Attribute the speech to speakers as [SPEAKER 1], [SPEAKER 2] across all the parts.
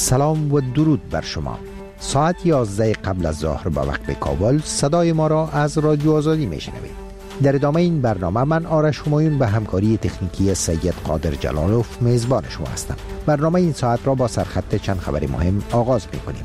[SPEAKER 1] سلام و درود بر شما. ساعت 11 قبل از ظهر به وقت کابل صدای ما را از رادیو آزادی میشنوید. در ادامه این برنامه من آرش همایون به همکاری تکنیکی سید قادر جلالوف میزبان شما هستم. برنامه این ساعت را با سرخط چند خبر مهم آغاز میکنیم.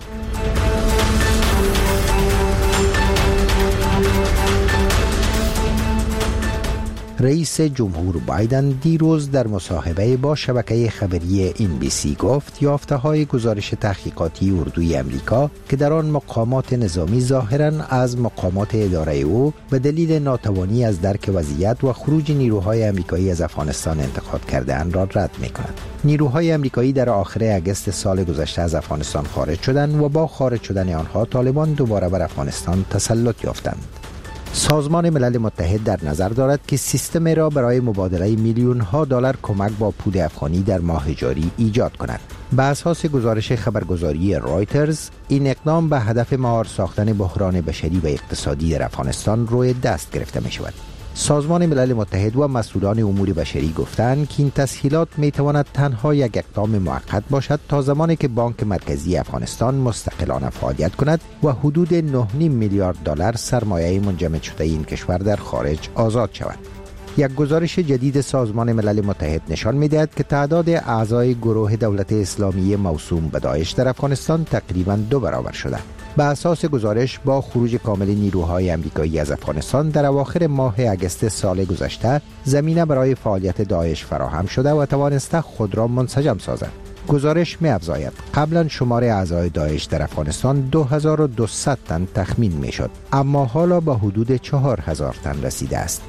[SPEAKER 1] رئیس جمهور بایدن دیروز در مصاحبه با شبکه خبری NBC گفت یافته‌های گزارش تحقیقاتی اردوی امریکا که در آن مقامات نظامی ظاهراً از مقامات اداره او به دلیل ناتوانی از درک وضعیت و خروج نیروهای امریکایی از افغانستان انتقاد کرده‌اند را رد می‌کند. نیروهای امریکایی در آخر اگست سال گذشته از افغانستان خارج شدند و با خارج شدن آنها طالبان دوباره بر افغانستان تسلط یافتند. سازمان ملل متحد در نظر دارد که سیستم را برای مبادله میلیون‌ها دلار کمک با پول افغانی در ماه جاری ایجاد کند. به اساس گزارش خبرگزاری رایترز، این اقدام به هدف مهار ساختن بحران بشری و اقتصادی در افغانستان روی دست گرفته می شود. سازمان ملل متحد و مسئولان امور بشری گفتند که این تسهیلات می تواند تنها یک اقدام موقت باشد تا زمانی که بانک مرکزی افغانستان مستقلانه فعالیت کند و حدود 9.5 میلیارد دلار سرمایه منجمد شده این کشور در خارج آزاد شود. یک گزارش جدید سازمان ملل متحد نشان می‌دهد که تعداد اعضای گروه دولت اسلامی موسوم به داعش در افغانستان تقریباً 2 برابر شده. به اساس گزارش با خروج کامل نیروهای امریکایی از افغانستان در اواخر ماه اگست سال گذشته زمینه برای فعالیت داعش فراهم شده و توانسته خود را منسجم سازد. گزارش می‌افزاید قبلا شمار اعضای داعش در افغانستان 2200 تن تخمین می‌شد، اما حالا به حدود 4000 تن رسیده است.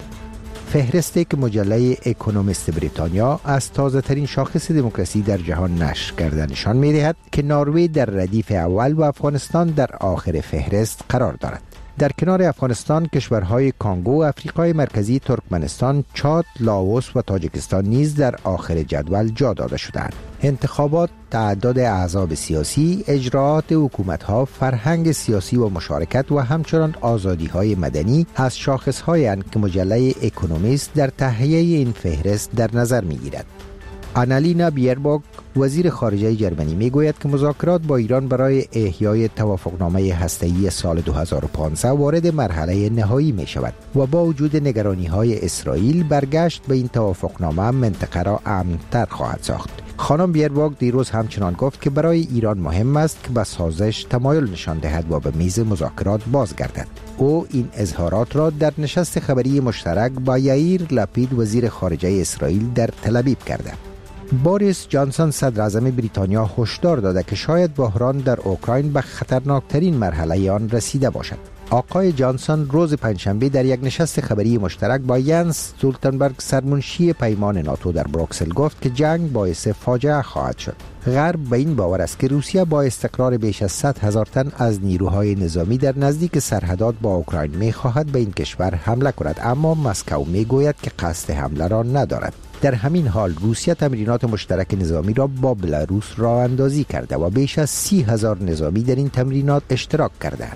[SPEAKER 1] فهرستی که مجله اکونومیست بریتانیا از تازه ترین شاخص دموکراسی در جهان نشر کرده نشان می دهد که نروژ در ردیف اول و افغانستان در آخر فهرست قرار دارد. در کنار افغانستان کشورهای کانگو، افریقای مرکزی، ترکمنستان، چاد، لاوس و تاجیکستان نیز در آخر جدول جا داده شدند. انتخابات، تعداد احزاب سیاسی، اجراءات حکومت‌ها، فرهنگ سیاسی و مشارکت و همچنان آزادی‌های مدنی از شاخص‌هایند که مجله اکونومیست در تهیه این فهرست در نظر می‌گیرد. آنالینا بیربوک وزیر خارجه جرمنی میگوید که مذاکرات با ایران برای احیای توافقنامه هسته‌ای سال 2015 وارد مرحله نهایی می شود و با وجود نگرانی‌های اسرائیل برگشت به این توافقنامه منطقه را امن‌تر خواهد ساخت. خانم بیربوک دیروز همچنان گفت که برای ایران مهم است که به سازش تمایل نشان دهد و به میز مذاکرات بازگردد. او این اظهارات را در نشست خبری مشترک با یائیر لپید وزیر خارجه اسرائیل در تل‌آویو کرده. بوریس جانسون صدر اعظم بریتانیا هشدار داده که شاید بحران در اوکراین به خطرناکترین مرحله آن رسیده باشد. آقای جانسون روز پنجشنبه در یک نشست خبری مشترک با ینس استولتنبرگ سرمنشی پیمان ناتو در بروکسل گفت که جنگ باعث فاجعه خواهد شد. غرب به این باور است که روسیه با استقرار بیش از 100,000 تن از نیروهای نظامی در نزدیک سرحدات با اوکراین می‌خواهد به این کشور حمله کند، اما مسکو می‌گوید که قصد حمله را ندارد. در همین حال روسیه تمرینات مشترک نظامی را با بلاروس راه اندازی کرده و بیش از 30,000 نظامی در این تمرینات اشتراک کردند.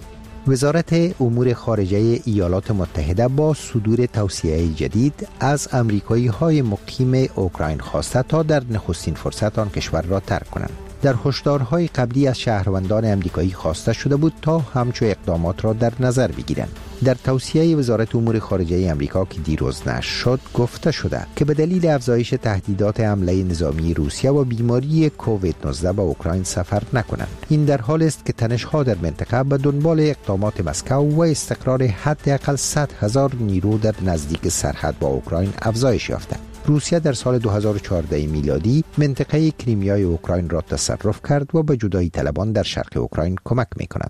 [SPEAKER 1] وزارت امور خارجه ایالات متحده با صدور توصیه جدید از امریکایی‌های مقیم اوکراین خواسته تا در نخستین فرصت آن کشور را ترک کنند. در هشدارهای قبلی از شهروندان امریکایی خواسته شده بود تا همچو اقدامات را در نظر بگیرند. در توصیه وزارت امور خارجه امریکا که دیروز نشر شد گفته شده که به دلیل افزایش تهدیدات حمله نظامی روسیه و بیماری کووید 19 به اوکراین سفر نکنند. این در حال است که تنش‌ها در منطقه به دنبال اقدامات مسکو و استقرار حداقل 100,000 نیرو در نزدیک سرحد با اوکراین افزایش یافته. روسیه در سال 2014 میلادی منطقه کریمیای اوکراین را تصرف کرد و به جدایی طلبان در شرق اوکراین کمک می‌کند.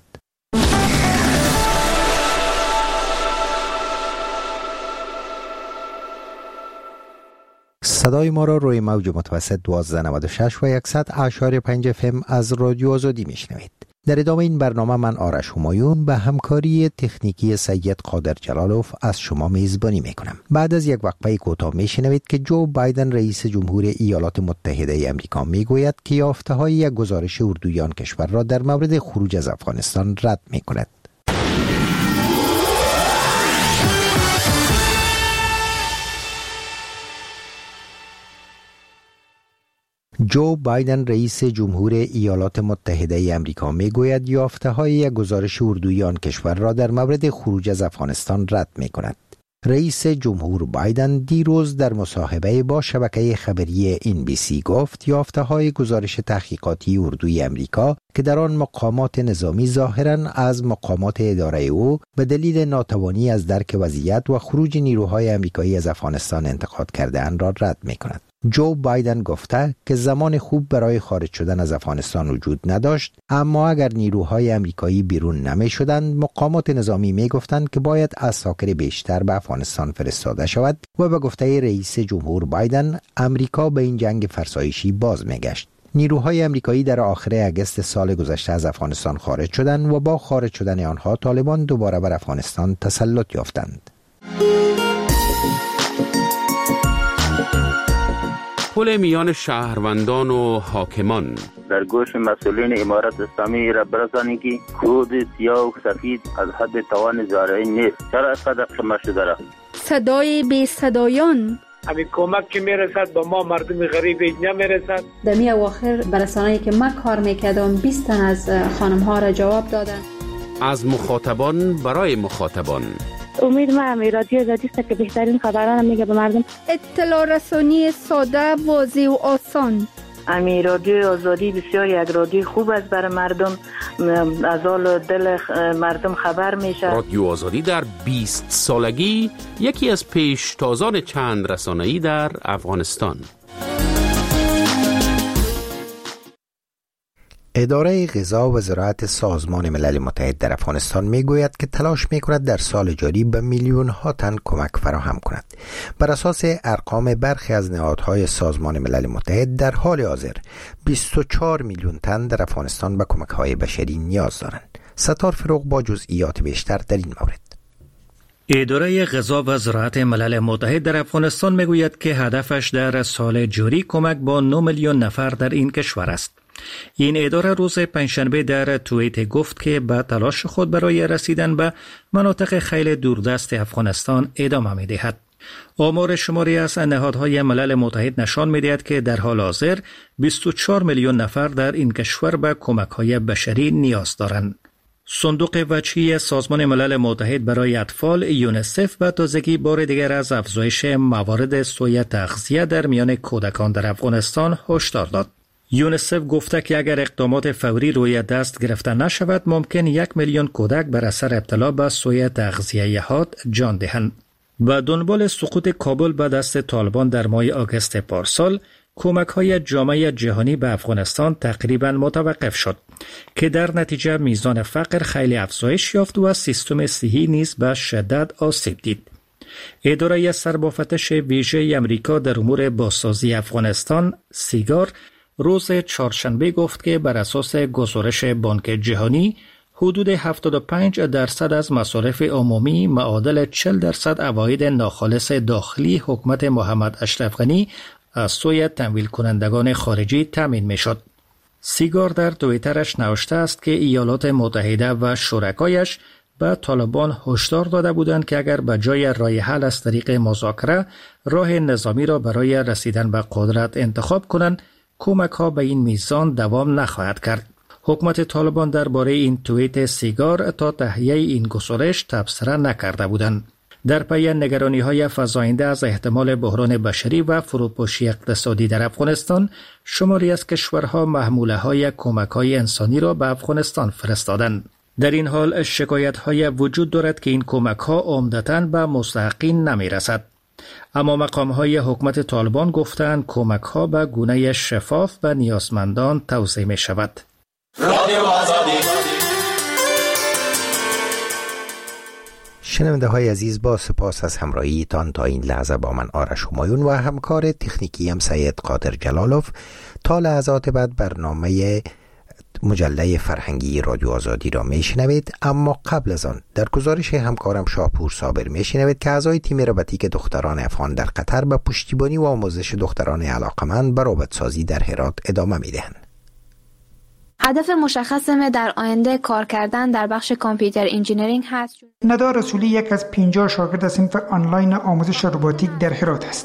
[SPEAKER 1] صدای ما را روی موج متوسط 1296 و 100.5 FM از رادیو آزادی میشنوید. در ادامه این برنامه من آرش همایون به همکاری تکنیکی سید قادر جلالوف از شما میزبانی میکنم. بعد از یک وقفه کوتاه میشنوید که جو بایدن رئیس جمهور ایالات متحده امریکا میگوید که یافته‌های یک گزارش اردوی آن کشور را در مورد خروج از افغانستان رد میکند. جو بایدن رئیس جمهور ایالات متحده ای آمریکا میگوید یافته‌های یک گزارش اردویی آن کشور را در مورد خروج از افغانستان رد می‌کند. رئیس جمهور بایدن دیروز در مصاحبه با شبکه خبری NBC گفت یافته‌های گزارش تحقیقاتی اردوی آمریکا که در آن مقامات نظامی ظاهراً از مقامات اداره او به دلیل ناتوانی از درک وضعیت و خروج نیروهای آمریکایی از افغانستان انتقاد کرده‌اند را رد می‌کند. جو بایدن گفته که زمان خوب برای خارج شدن از افغانستان وجود نداشت، اما اگر نیروهای آمریکایی بیرون نمی شدند مقامات نظامی می گفتند که باید عساکر بیشتر به افغانستان فرستاده شود و به گفته رئیس جمهور بایدن امریکا به این جنگ فرسایشی باز می گشت. نیروهای آمریکایی در آخر اگست سال گذشته از افغانستان خارج شدند و با خارج شدن آنها طالبان دوباره بر افغانستان تسلط یافتند.
[SPEAKER 2] پل میان شهروندان و حاکمان
[SPEAKER 3] در گوش مسئولین امارت اسلامی را برسانید که کود سیاه و سفید از حد توان زارعی نیست. چرا اینقدر قمه شده را؟
[SPEAKER 4] صدای بی صدایان
[SPEAKER 5] همین کمک که میرسد به ما مردم غریب نمیرسد.
[SPEAKER 6] در می اواخر برسانه‌ای که من کار میکردم 20 تن از خانم ها را جواب دادن.
[SPEAKER 2] از مخاطبان برای مخاطبان.
[SPEAKER 7] امید ما رادیو آزادی است که بهترین خبران میگه به مردم.
[SPEAKER 4] اطلاع رسانی ساده، واضح و آسان.
[SPEAKER 8] رادیو آزادی بسیار یک رادیو خوب است برای مردم، از حال دل مردم خبر میشه.
[SPEAKER 2] رادیو آزادی در 20 سالگی یکی از پیشتازان چند رسانه‌ای در افغانستان.
[SPEAKER 1] اداره غذا و زراعت سازمان ملل متحد در افغانستان میگوید که تلاش میکند در سال جاری به میلیون ها تن کمک فراهم کند. بر اساس ارقام برخی از نهادهای سازمان ملل متحد در حال حاضر 24 میلیون تن در افغانستان به کمک های بشری نیاز دارند. ستار فروغ با جزئیات بیشتر در این مورد.
[SPEAKER 9] اداره غذا و زراعت ملل متحد در افغانستان میگوید که هدفش در سال جاری کمک با 9 میلیون نفر در این کشور است. این اداره روز پنجشنبه در توییت گفت که با تلاش خود برای رسیدن به مناطق خیلی دوردست افغانستان ادامه می‌دهد. آمار شماری از نهادهای ملل متحد نشان می‌دهد که در حال حاضر 24 میلیون نفر در این کشور به کمک‌های بشری نیاز دارند. صندوق وجهی سازمان ملل متحد برای اطفال یونیسف به تازگی بار دیگر از افزایش موارد سوء تغذیه در میان کودکان در افغانستان هشدار داد. یونیسف گفته که اگر اقدامات فوری روی دست گرفته نشود ممکن 1 میلیون کودک بر اثر ابتلا به سوء تغذیه حاد جان دهند. به دنبال سقوط کابل به دست طالبان در ماه آگوست پارسال، کمک‌های جامعه جهانی به افغانستان تقریباً متوقف شد که در نتیجه میزان فقر خیلی افزایش یافت و سیستم صحی نیز به شدت آسیب دید. اداره سربافتش ویژه آمریکا در امور بازسازی افغانستان سیگار روز چهارشنبه گفت که بر اساس گزارش بانک جهانی حدود 75% از مصارف عمومی معادل 40% عواید ناخالص داخلی حکومت محمد اشرف غنی از سوی تمویل کنندگان خارجی تامین می شد. سیگار در توییترش نوشته است که ایالات متحده و شرکایش به طالبان هشدار داده بودند که اگر به جای راه حل از طریق مذاکره راه نظامی را برای رسیدن به قدرت انتخاب کنند، کمک ها به این میزان دوام نخواهد کرد. حکومت طالبان درباره این توییت سیگار تا تهیه این گزارش تبصره نکرده بودند. در پی نگرانی‌های فزاینده از احتمال بحران بشری و فروپاشی اقتصادی در افغانستان، شماری از کشورها محموله‌های کمک‌های انسانی را به افغانستان فرستادند. در این حال شکایت‌های وجود دارد که این کمک‌ها عمدتاً به مستحقین نمی‌رسد. اما مقام‌های حکومت طالبان گفتند کمک‌ها به گونه شفاف و نیازمندان توزیع می‌شود.
[SPEAKER 1] شنونده های عزیز، با سپاس از همراهیتان تا این لحظه با من آرش همایون و همکار تکنیکی هم سید قادر جلالوف. تا لحظات بعد برنامه مجله فرهنگی رادیو آزادی را میشنوید، اما قبل از آن در گزارش همکارم شاپور صابر میشنوید که اعضای تیم روباتیک دختران افغان در قطر به پشتیبانی و آموزش دختران علاقمند به ربات‌سازی در هرات ادامه میدهند.
[SPEAKER 10] هدف مشخصم در آینده کار کردن در بخش کامپیوتر انجینیرینگ هست.
[SPEAKER 11] ندا رسولی یک از 50 شاگرد صنف آنلاین آموزش رباتیک در هرات است.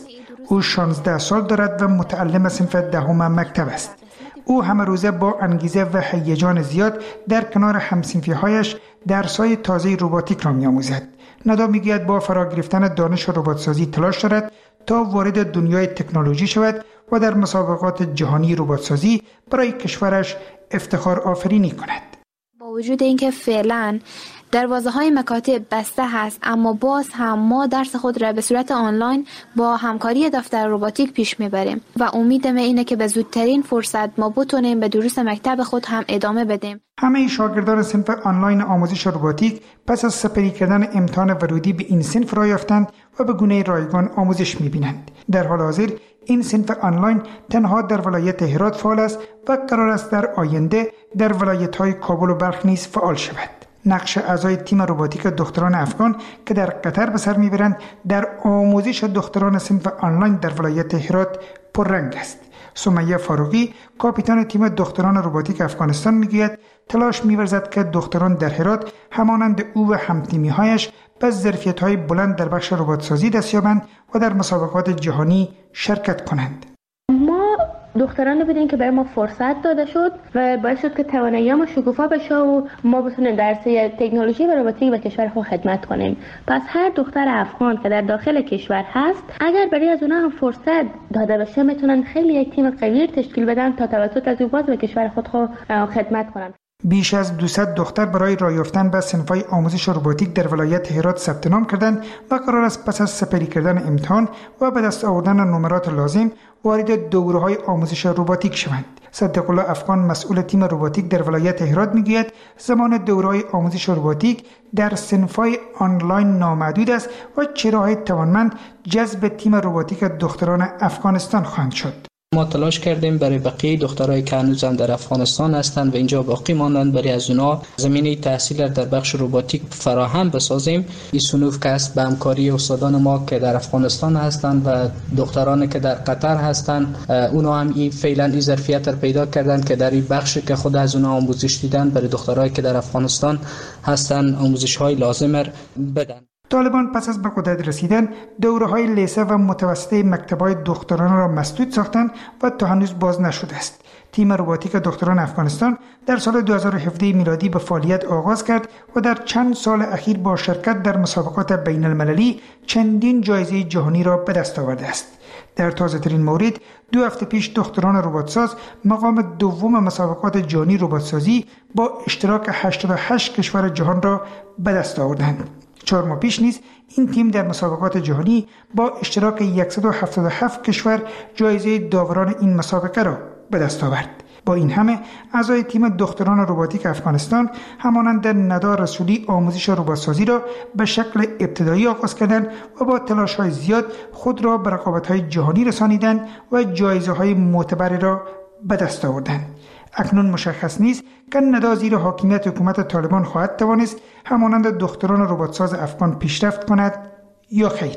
[SPEAKER 11] او 16 سال دارد و متعلم صنف دهم مکتب است. او همه روزه با انگیزه و هیجان زیاد در کنار همصنفی‌هایش درس‌های تازه رباتیک را می‌آموزد. ندا می‌گوید با فرا گرفتن دانش رباتسازی تلاش دارد تا وارد دنیای تکنولوژی شود و در مسابقات جهانی رباتسازی برای کشورش افتخار آفرینی کند.
[SPEAKER 10] با وجود اینکه فعلاً دروازه‌های مکاتب بسته هست، اما باز هم ما درس خود را به صورت آنلاین با همکاری دفتر رباتیک پیش میبریم و امیدم اینه که به زودترین فرصت ما بتونیم به دروس مکتب خود هم ادامه بدیم.
[SPEAKER 11] همه شاگردان صنف آنلاین آموزش رباتیک پس از سپری کردن امتحان ورودی به این صنف را یافتند و به گونه رایگان آموزش می‌بینند. در حال حاضر این صنف آنلاین تنها در ولایت هرات فعال است و قرار است در آینده در ولایت‌های کابل و بلخ نیز فعال شود. نقش اعضای تیم رباتیک دختران افغان که در قطر به سر میبرند در آموزش دختران صنف آنلاین در ولایت هرات پررنگ است. سمیه فاروقی کاپیتان تیم دختران رباتیک افغانستان میگوید تلاش می‌ورزد که دختران در هرات همانند او و همتیمی‌هایش به ظرفیت‌های بلند در بخش رباتسازی دست یابند و در مسابقات جهانی شرکت کنند.
[SPEAKER 12] ما دختران بودیم که برای ما فرصت داده شد و باعث شد که توانایی ما شکوفا بشه و ما بتونیم در حوزه تکنولوژی و رباتیک به کشور خود خدمت کنیم. پس هر دختر افغان که در داخل کشور هست، اگر برای از اونها هم فرصت داده بشه، میتونن خیلی یک تیم قوی تشکیل بدن تا توسط از او باز به کشور خود خدمت کنن.
[SPEAKER 11] بیش از 200 دختر برای راه یافتن به صنف‌های آموزش رباتیک در ولایت هرات ثبت نام کردند و قرار است پس از سپری کردن امتحان و به دست آوردن نمرات لازم وارد دوره‌های آموزش رباتیک شوند. صدیق الله افغان مسئول تیم رباتیک در ولایت هرات میگوید زمان دوره‌های آموزش رباتیک در صنف‌های آنلاین نامحدود است و چهره‌های توانمند جذب تیم رباتیک دختران افغانستان خواهند شد.
[SPEAKER 13] ما تلاش کردیم برای بقیه دخترایی که هنوز هم در افغانستان هستند و اینجا باقی ماندند برای از اونها زمینه تحصیل در بخش رباتیک فراهم بسازیم. این صنوف که است به همکاری استادان ما که در افغانستان هستند و دخترانی که در قطر هستند، اونها هم این فعلا این ظرفیت را پیدا کردند که در این بخش که خود از اونها آموزش دیدن برای دخترایی که در افغانستان هستند آموزش‌های لازم را بدن.
[SPEAKER 11] طالبان پس از به قدرت رسیدن دوره‌های لیسه و متوسطه مکتب‌های دختران را مسدود ساختند و تا هنوز باز نشده است. تیم رباتیک دختران افغانستان در سال 2017 میلادی به فعالیت آغاز کرد و در چند سال اخیر با شرکت در مسابقات بین المللی چندین جایزه جهانی را به دست آورده است. در تازه ترین مورد 2 هفته پیش دختران رباتساز مقام دوم مسابقات جهانی رباتسازی با اشتراک 88 کشور جهان را به دست آوردند. 4 ماه پیش نیز این تیم در مسابقات جهانی با اشتراک 177 کشور جایزه داوران این مسابقه را به دست آورد. با این همه اعضای تیم دختران رباتیک افغانستان همانند ندا رسولی آموزش رباتسازی را به شکل ابتدایی آغاز کردند و با تلاش‌های زیاد خود را به رقابت‌های جهانی رسانیدند و جایزه‌های معتبری را به دست آوردند. اکنون مشخص نیست که ندا زیر حاکمیت حکومت طالبان خواهد توانست همانند دختران رباتساز افغان پیشرفت کند یا خیر.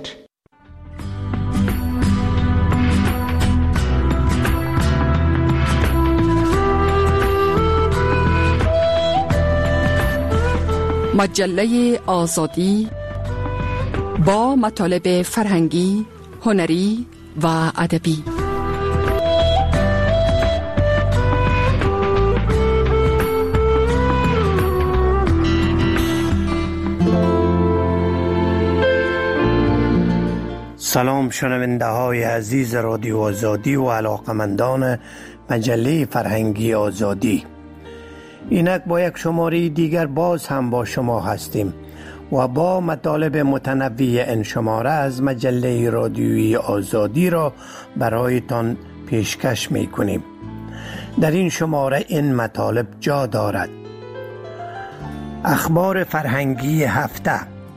[SPEAKER 14] مجله آزادی با مطالب فرهنگی، هنری و ادبی.
[SPEAKER 15] سلام شنونده های عزیز رادیو آزادی و علاقمندان مجله فرهنگی آزادی. اینک با یک شماره دیگر باز هم با شما هستیم و با مطالب متنوع این شماره از مجله رادیویی آزادی را برایتان پیشکش می کنیم. در این شماره این مطالب جا دارد: اخبار فرهنگی هفته،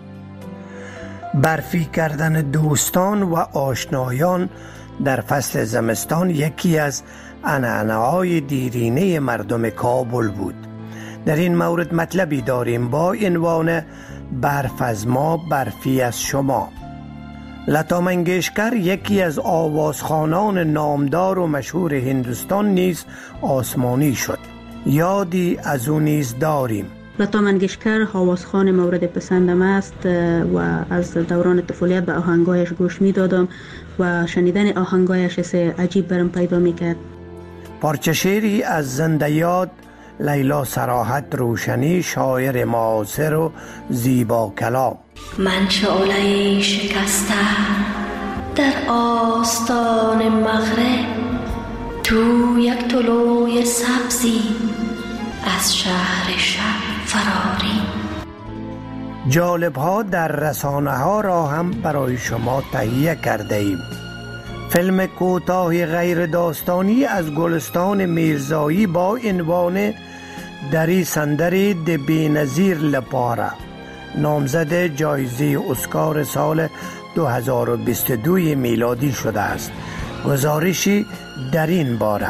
[SPEAKER 15] برفی کردن دوستان و آشنایان در فصل زمستان یکی از عنعنه‌های دیرینه مردم کابل بود. در این مورد مطلبی داریم با عنوان برف از ما، برفی از شما. لتا منگیشکر یکی از آوازخوانان نامدار و مشهور هندوستان نیز آسمانی شد. یادی از او نیز داریم.
[SPEAKER 16] لتا منگشکر حواسخان مورد پسندم است و از دوران طفولیت به آهنگایش گوش می دادم و شنیدن آهنگایش عجیب برم پیدا می کرد.
[SPEAKER 15] پارچه شعری از زنده یاد لیلا صراحت روشنی، شاعر معاصر و زیبا کلام.
[SPEAKER 17] من شعله شکسته در آستان مغرب، تو یک طلوع سبزی از شهر شب فراری.
[SPEAKER 15] جالب ها در رسانه ها را هم برای شما تهیه کرده ایم. فیلم کوتاه غیر داستانی از گلستان میرزایی با عنوان دری سندری د بی‌نظیر لپاره نامزد جایزه اسکار سال 2022 میلادی شده است. گزارشی در این باره: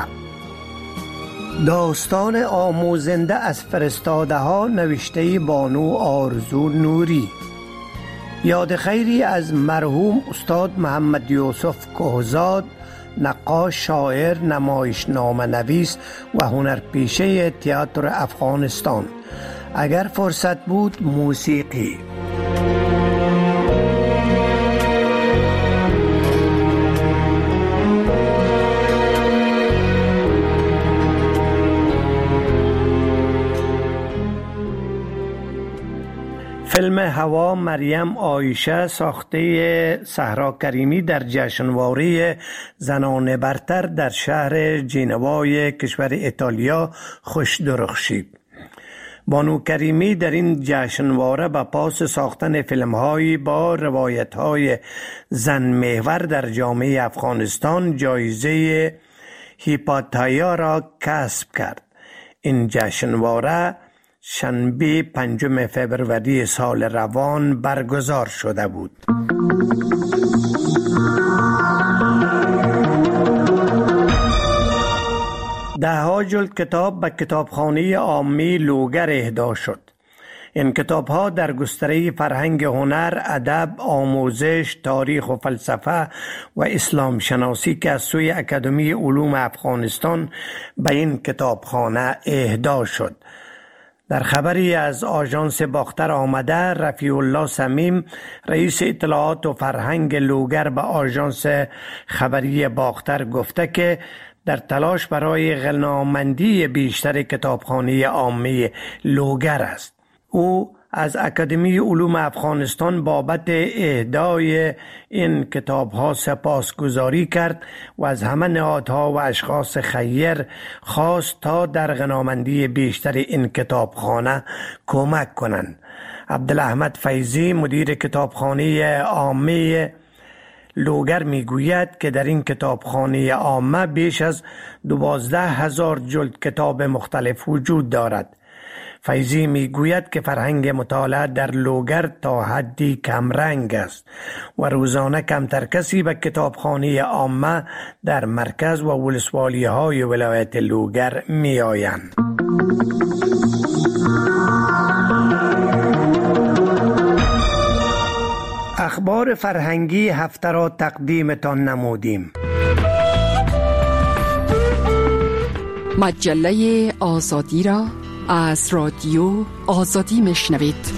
[SPEAKER 15] داستان آموزنده از فرستاده ها، نوشته بانو آرزو نوری. یاد خیری از مرحوم استاد محمد یوسف کهزاد، نقاش، شاعر، نمایشنامه نویس و هنرپیشه تئاتر افغانستان. اگر فرصت بود موسیقی. فیلم هوا مریم عایشه ساخته صحرا کریمی در جشنواره زنان برتر در شهر جنوای کشور ایتالیا خوش درخشید. بانو کریمی در این جشنواره به پاس ساختن فیلم‌هایی با روایت‌های زن محور در جامعه افغانستان جایزه هیپاتایا را کسب کرد. این جشنواره شنبه 5 فوریه سال روان برگزار شده بود. ده‌ها جلد کتاب به کتابخانه عامی لوگر اهدا شد. این کتاب‌ها در گستره فرهنگ، هنر، ادب، آموزش، تاریخ و فلسفه و اسلام شناسی که از سوی اکادمی علوم افغانستان به این کتابخانه اهدا شد. در خبری از آژانس باختر آمده، رفیع الله صمیم رئیس اطلاعات و فرهنگ لوگر به آژانس خبری باختر گفته که در تلاش برای غنامندی بیشتر کتابخانه عامی لوگر است. او از اکادمی علوم افغانستان بابت اهدای این کتاب‌ها سپاسگزاری کرد و از همه نهادها و اشخاص خیر خواست تا در غنامندی بیشتر این کتابخانه کمک کنند. عبدالاحمد فیضی مدیر کتابخانه عامه لوگر میگوید که در این کتابخانه عامه بیش از 12,000 جلد کتاب مختلف وجود دارد. فیضی میگوید که فرهنگ مطالعه در لوگر تا حدی کمرنگ است و روزانه کمتر کسی به کتابخانه عامه در مرکز و ولسوالی های ولایت لوگر می آیند. اخبار فرهنگی هفته را تقدیمتان نمودیم.
[SPEAKER 14] مجله آزادی را از رادیو آزادی میشنوید.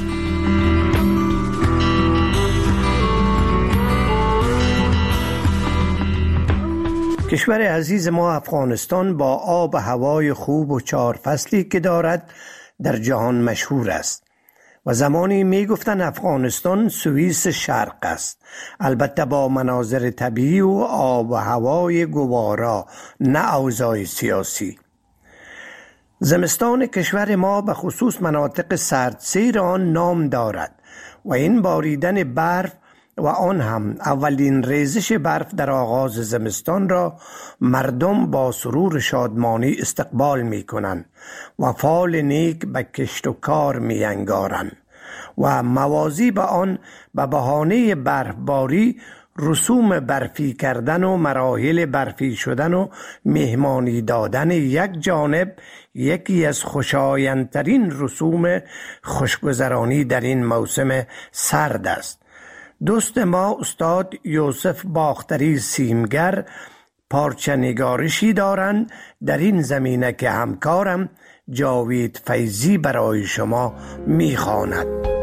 [SPEAKER 15] کشور عزیز ما افغانستان با آب و هوای خوب و 4 فصلی که دارد در جهان مشهور است و زمانی می گفتن افغانستان سوئیس شرق است، البته با مناظر طبیعی و آب و هوای گوارا، نه اوضاع سیاسی. زمستان کشور ما به خصوص مناطق سردسیر آن نام دارد و این باریدن برف و آن هم اولین ریزش برف در آغاز زمستان را مردم با سرور شادمانی استقبال می کنند و فال نیک به کشت و کار می انگارند و موازی به آن به بهانه برفباری رسوم برفی کردن و مراحل برفی شدن و مهمانی دادن یک جانب یکی از خوشایندترین رسوم خوشگذرانی در این موسم سرد است. دوست ما استاد یوسف باختری سیمگر پارچه نگارشی دارند. در این زمینه که همکارم جاوید فیضی برای شما میخواند.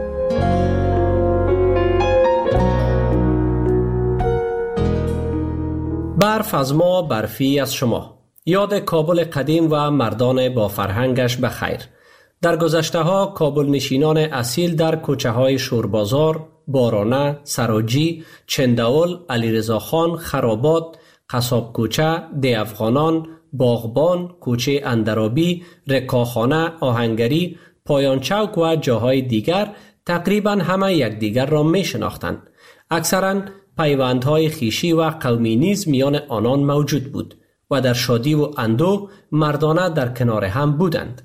[SPEAKER 18] برف از ما، برفی از شما. یاد کابل قدیم و مردان با فرهنگش بخیر. در گذشته ها کابل نشینان اصیل در کوچه های شوربازار، بارانه، سراجی، چنداول، علیرضا خان، خرابات، قصاب کوچه، دی افغانان، باغبان، کوچه اندرابی، رکاخانه، آهنگری، پایان چوک و جاهای دیگر تقریبا همه یکدیگر را می شناختند. اکثرا پیوندهای خیشی و قومی نیز میان آنان موجود بود و در شادی و اندوه مردانه در کنار هم بودند.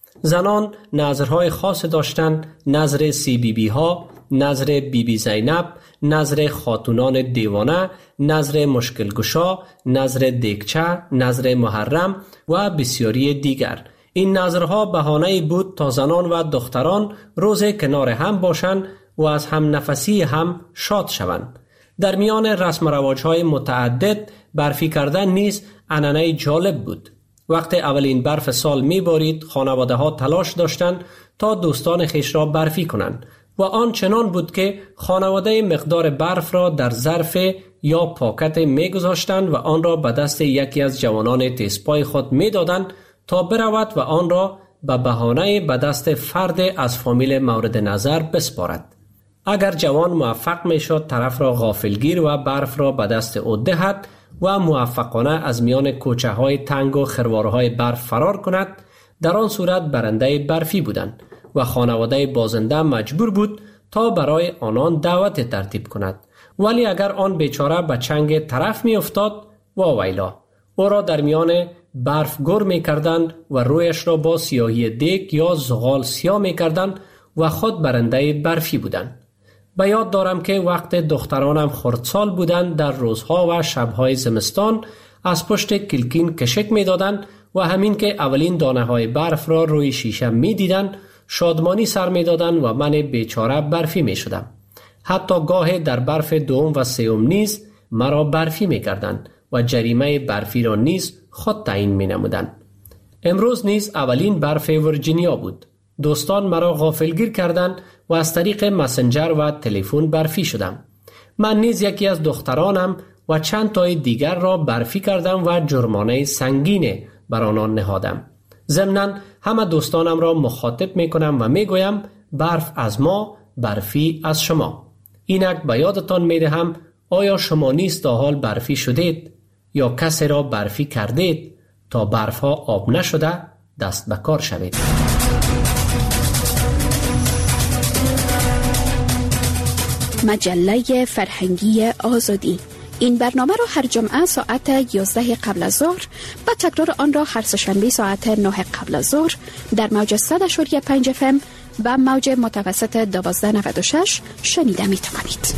[SPEAKER 18] زنان نظرهای خاص داشتند، نظر سی بی بی ها، نظر بی بی زینب، نظر خاتونان دیوانه، نظر مشکلگشا، نظر دیگچه، نظر محرم و بسیاری دیگر. این نظرها بهانه‌ای بود تا زنان و دختران روز کنار هم باشند و از هم نفسی هم شاد شوند. در میان رسم و رواج‌های متعدد برفی کردن نیز عنعنه جالب بود. وقتی اولین برف سال می‌بارید، خانواده‌ها تلاش داشتند تا دوستان خویش را برفی کنند و آن چنان بود که خانواده مقدار برف را در ظرف یا پاکت می‌گذاشتند و آن را به دست یکی از جوانان تیزپای خود می‌دادند تا برود و آن را به بهانه به دست فرد از فامیل مورد نظر بسپارد. اگر جوان موفق می‌شد طرف را غافلگیر و برف را به دست او دهد و موفقانه از میان کوچه‌های تنگ و خروارهای برف فرار کند، در آن صورت برنده برفی بودند و خانواده بازنده مجبور بود تا برای آنان دعوت ترتیب کند. ولی اگر آن بیچاره به چنگ طرف می افتاد، واویلا، او را در میان برف گر می کردند و رویش را با سیاهی دیگ یا زغال سیاه می کردند و خود برنده برفی بودند. به یاد دارم که وقت دخترانم خردسال بودند، در روزها و شبهای زمستان از پشت کلکین کشک می دادند و همین که اولین دانه های برف را روی شیشه می دیدند شادمانی سر می دادند و من بیچاره برفی می شدم. حتی گاه در برف دوم و سوم نیز مرا برفی می کردند و جریمه برفی را نیز خود تعیین می نمودند. امروز نیز اولین برف ورجینیا بود. دوستان مرا غافلگیر کردند و از طریق مسنجر و تلفن برفی شدم. من نیز یکی از دخترانم و چند تای دیگر را برفی کردم و جرمانه سنگین بر آنان نهادم. ضمناً همه دوستانم را مخاطب می کنم و می گویم برف از ما، برفی از شما. اینک به یادتان می دهم، آیا شما نیز تا حال برفی شدید یا کسی را برفی کردید تا برفها آب نشده دست به کار شوید.
[SPEAKER 19] مجله فرهنگی آزادی. این برنامه را هر جمعه ساعت 11 قبل از ظهر و تکرار آن را هر سه‌شنبه ساعت 9 قبل از ظهر در موج 100.5 FM و موج متوسط 1296 شنیده می توانید.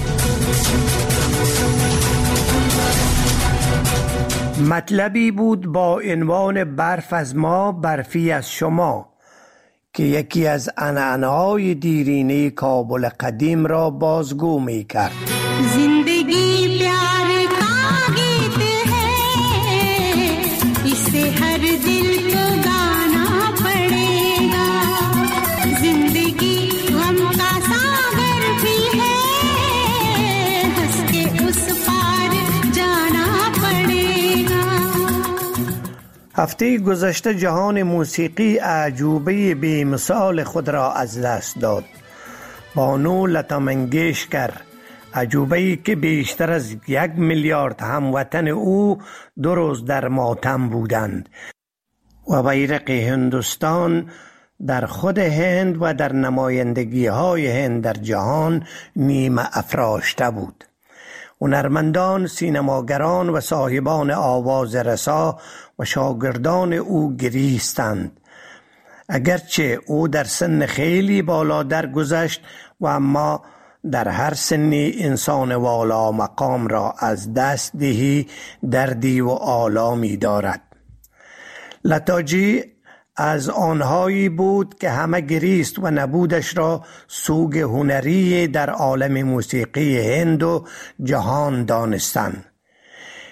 [SPEAKER 15] مطلبی بود با عنوان برف از ما، برفی از شما که یکی از عنعنه‌های دیرینه کابل قدیم را بازگو می کرد.
[SPEAKER 20] زندگی پیار کا گیت ہے، اسے ہر دل کو گانا پڑے گا. زندگی غم کا ساگر بھی ہے، ہنس کے اس پار جانا پڑے گا.
[SPEAKER 15] هفته گذشته جهان موسیقی اعجوبه بی مثال خود را از دست داد. بانو لتا منگیشکر، اعجوبه‌ای که بیشتر از 1 میلیارد هموطن او 2 روز در ماتم بودند و بیرق هندوستان در خود هند و در نمایندگی‌های هند در جهان نیمه افراشته بود. هنرمندان، سینماگران و صاحبان آواز رسا و شاگردان او گریستند. اگرچه او در سن خیلی بالا درگذشت و اما در هر سنی انسان والا مقام را از دست دهی دردی و آلامی دارد. لتاجی از آنهایی بود که همه گریست و نبودش را سوگ هنری در عالم موسیقی هند و جهان دانستند.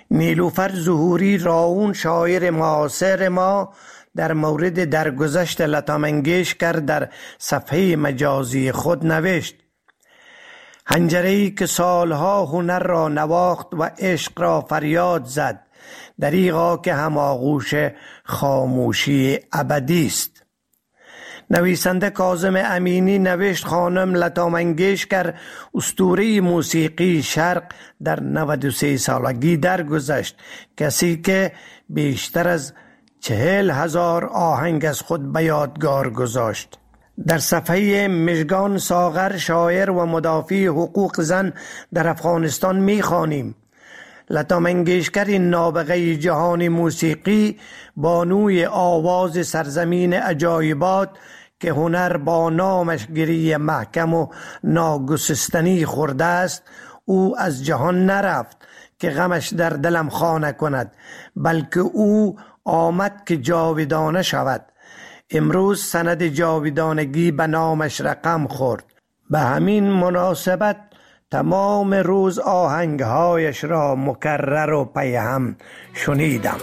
[SPEAKER 15] نیلوفر ظهوری راون شاعر معاصر ما در مورد درگذشت لتا منگیشکر در صفحه مجازی خود نوشت: حنجره‌ای که سالها هنر را نواخت و عشق را فریاد زد، دریغا که هماغوش خاموشی ابدی است. نویسنده کاظم امینی نوشت خانم لتا منگیشکر اسطوره موسیقی شرق در 93 سالگی درگذشت، کسی که بیشتر از 40,000 آهنگ از خود به یادگار گذاشت. در صفحه مژگان ساغر، شاعر و مدافع حقوق زن در افغانستان می‌خوانیم: لتا منگیشکر این نابغه جهان موسیقی، بانوی آواز سرزمین عجایبات که هنر با نامش گری محکم و ناگسستنی خورده است، او از جهان نرفت که غمش در دلم خانه کند، بلکه او آمد که جاودانه شود. امروز سند جاودانگی به نامش رقم خورد. به همین مناسبت تمام روز آهنگهایش را مکرر و پی هم شنیدم.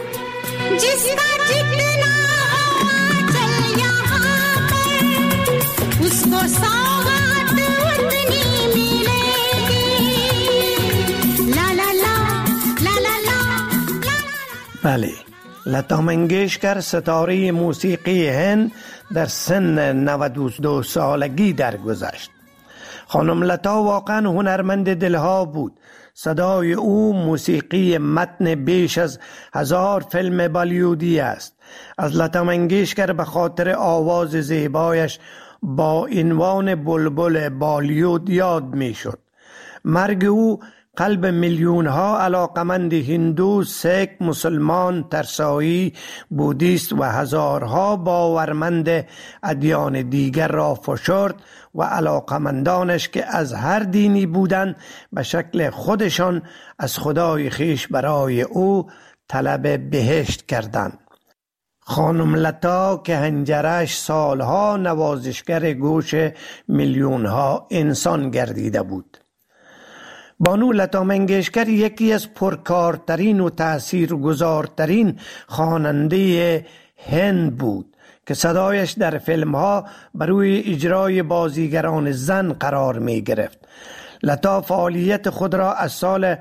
[SPEAKER 15] بله، لتا منگیشکر ستاره موسیقی هند در سن 92 سالگی درگذشت. خانم لتا واقعا هنرمند دلها بود. صدای او موسیقی متن بیش از 1000 فیلم بالیوودی است. از لتا منگیشکر به خاطر آواز زیبایش با عنوان بلبل بالیوود یاد می شد. مرگ او قلب میلیون ها علاقمند هندو، سیک، مسلمان، ترسایی، بودیست و هزارها باورمند ادیان دیگر را فشرد و علاقمندانش که از هر دینی بودند به شکل خودشان از خدای خیش برای او طلب بهشت کردند. خانم لتا که حنجره‌اش سالها نوازشگر گوش میلیون ها انسان گردیده بود. بانو لتا منگیشکر یکی از پرکارترین و تأثیرگذارترین خواننده هند بود که صدایش در فیلمها بروی اجرای بازیگران زن قرار می گرفت. لتا فعالیت خود را از سال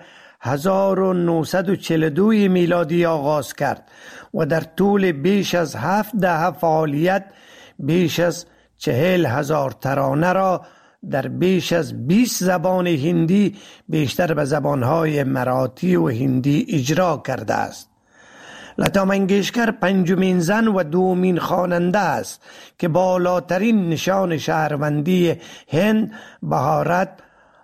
[SPEAKER 15] 1942 میلادی آغاز کرد و در طول بیش از 7 دهه فعالیت بیش از 40,000 ترانه را در بیش از 20 زبان هندی بیشتر به زبانهای مراتی و هندی اجرا کرده است. لتا منگیشکر پنجمین زن و دومین خواننده است که بالاترین نشان شهروندی هند بهارت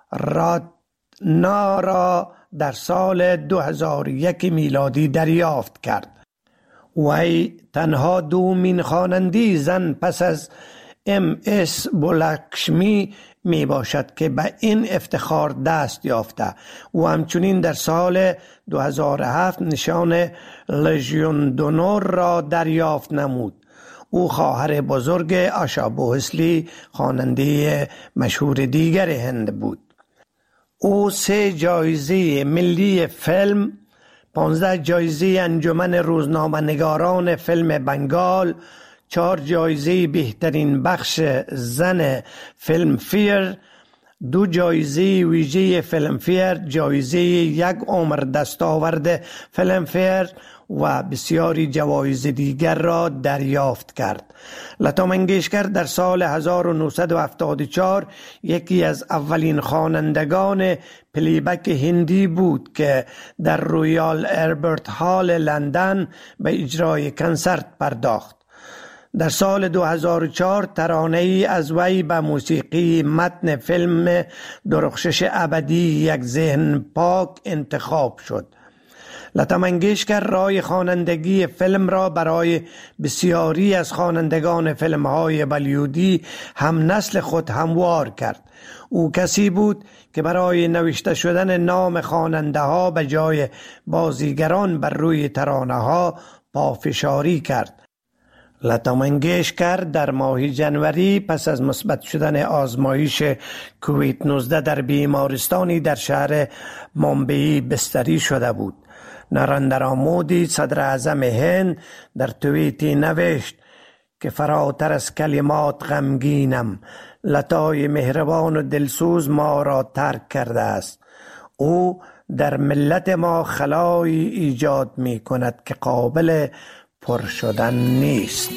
[SPEAKER 15] راتنا را در سال 2001 میلادی دریافت کرد. وی تنها دومین خواننده زن پس از MS بولاکشمی می باشد که به این افتخار دست یافته و همچنین در سال 2007 نشان لژیون دونور را دریافت نمود. او خواهر بزرگ آشا بوهسلی خواننده مشهور دیگر هند بود. او 3 جایزه ملی فیلم، 15 جایزه انجمن روزنامه‌نگاران فیلم بنگال، 4 جایزه بهترین بخش زن فیلم فیر، 2 جایزه ویژه فیلم فیر، جایزه 1 عمر دستاورد فیلم فیر و بسیاری جوایز دیگر را دریافت کرد. لتا منگیشکر در سال 1974 یکی از اولین خوانندگان پلیبک هندی بود که در رویال البرت هال لندن به اجرای کنسرت پرداخت. در سال 2004 ترانه‌ای از وی به موسیقی متن فیلم درخشش ابدی یک ذهن پاک انتخاب شد. لتا منگیشکر راه خوانندگی فیلم را برای بسیاری از خوانندگان فیلم‌های بالیوودی هم نسل خود هموار کرد. او کسی بود که برای نوشته شدن نام خواننده‌ها به جای بازیگران بر روی ترانه‌ها پافشاری کرد. لتا منگیشکر در ماه جنوری پس از مثبت شدن آزمایش کووید 19 در بیمارستانی در شهر مامبئی بستری شده بود. نریندرا مودی صدر اعظم هند در توییتی نوشت که فراتر از کلمات غمگینم، لطای مهربان و دلسوز ما را ترک کرده است. او در ملت ما خلایی ایجاد می کند که قابل پر شدن نیست.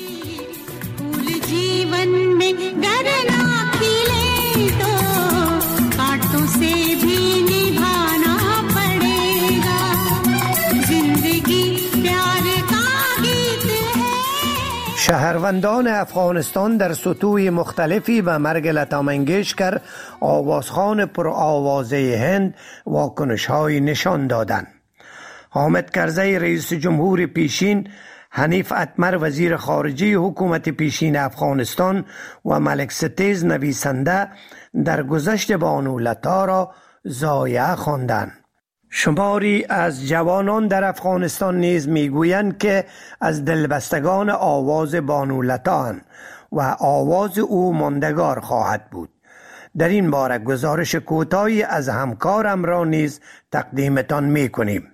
[SPEAKER 15] شهروندان افغانستان در سطوح مختلفی به مرگ لتا منگیشکر، آوازخوان پر آوازه هند، واکنش‌های نشان دادند. حامد کرزی رئیس جمهور پیشین، حنیف اتمر وزیر خارجه حکومت پیشین افغانستان و ملک ستیز نویسنده درگذشت بانو لتا را ضایعه خواندند. شماری از جوانان در افغانستان نیز میگویند که از دلبستگان آواز بانو لتا اند و آواز او ماندگار خواهد بود. در این باره گزارش کوتاهی از همکارم را نیز تقدیمتان میکنیم.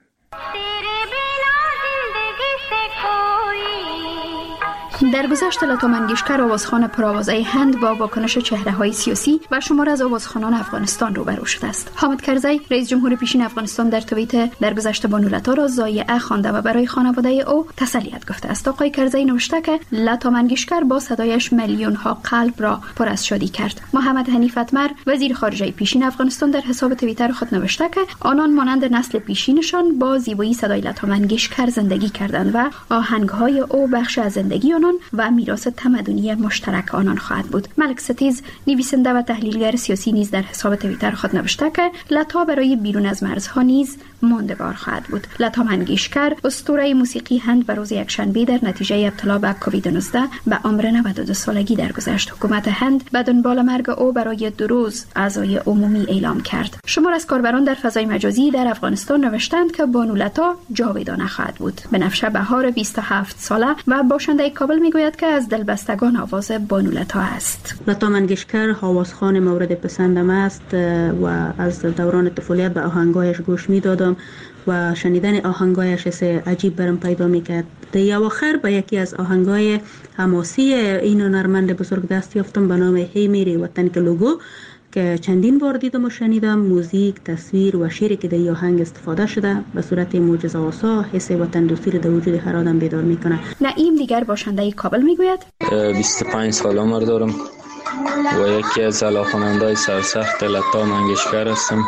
[SPEAKER 19] در گذشت لتا منگیشکر آوازخوان پرآوازه هند با واکنش چهره‌های سیاسی و شمار از آوازخوانان افغانستان روبرو شده است. حامد کرزی رئیس جمهور پیشین افغانستان در توییت در گذشت بانو لتا را ضایعه خوانده و برای خانواده او تسلیت گفته است. آقای کرزی نوشته که لتا منگیشکر با صدایش میلیون ها قلب را پر از شادی کرد. محمد حنیف اتمر وزیر خارجه پیشین افغانستان در حساب توییتر خود نوشته که آنان مانند نسل پیشینشان با زیبایی صدای لتا منگیشکر زندگی کردند و آهنگ‌های او بخش از زندگی آنان و میراث تمدنی مشترک آنان خواهد بود. ملک ستیز نویسنده و تحلیلگر سیاسی نیز در حساب توییتر خود نوشته که لتا برای بیرون از مرزها نیز ماندگار خواهد بود. لتا منگیشکر اسطوره موسیقی هند به روز یکشنبه در نتیجه ابتلا به کووید 19 به عمر 92 سالگی درگذشت. حکومت هند به دنبال مرگ او برای 2 روز عزای عمومی اعلام کرد. شمار از کاربران در فضای مجازی در افغانستان نوشتند که بانو لتا جاودانه خواهد بود. بنفشه بهار 27 ساله و باشنده کابل میگوید که از دلبستگان آواز بانو لتا است.
[SPEAKER 16] لتا منگیشکر آوازخوان مورد پسندم است و از دوران طفولیت به آهنگایش گوش میدادم و شنیدن آهنگایش عجیب برم پیدا میکرد. در اواخر به یکی از آهنگای حماسی این هنرمند بزرگ دست یافتم به نام هی میری وطن که لوگو که چندین بار دیدم و شنیدم. موزیک، تصویر و شعری که در این آهنگ استفاده شده به صورت معجزه آسا حس وطن دوستی را در وجود هر آدم بیدار میکنه.
[SPEAKER 19] نعیم دیگر باشنده کابل میگوید
[SPEAKER 21] 25 سال عمر دارم و یکی از علاقه‌مندای سرسخت لتا منگیشکر هستم.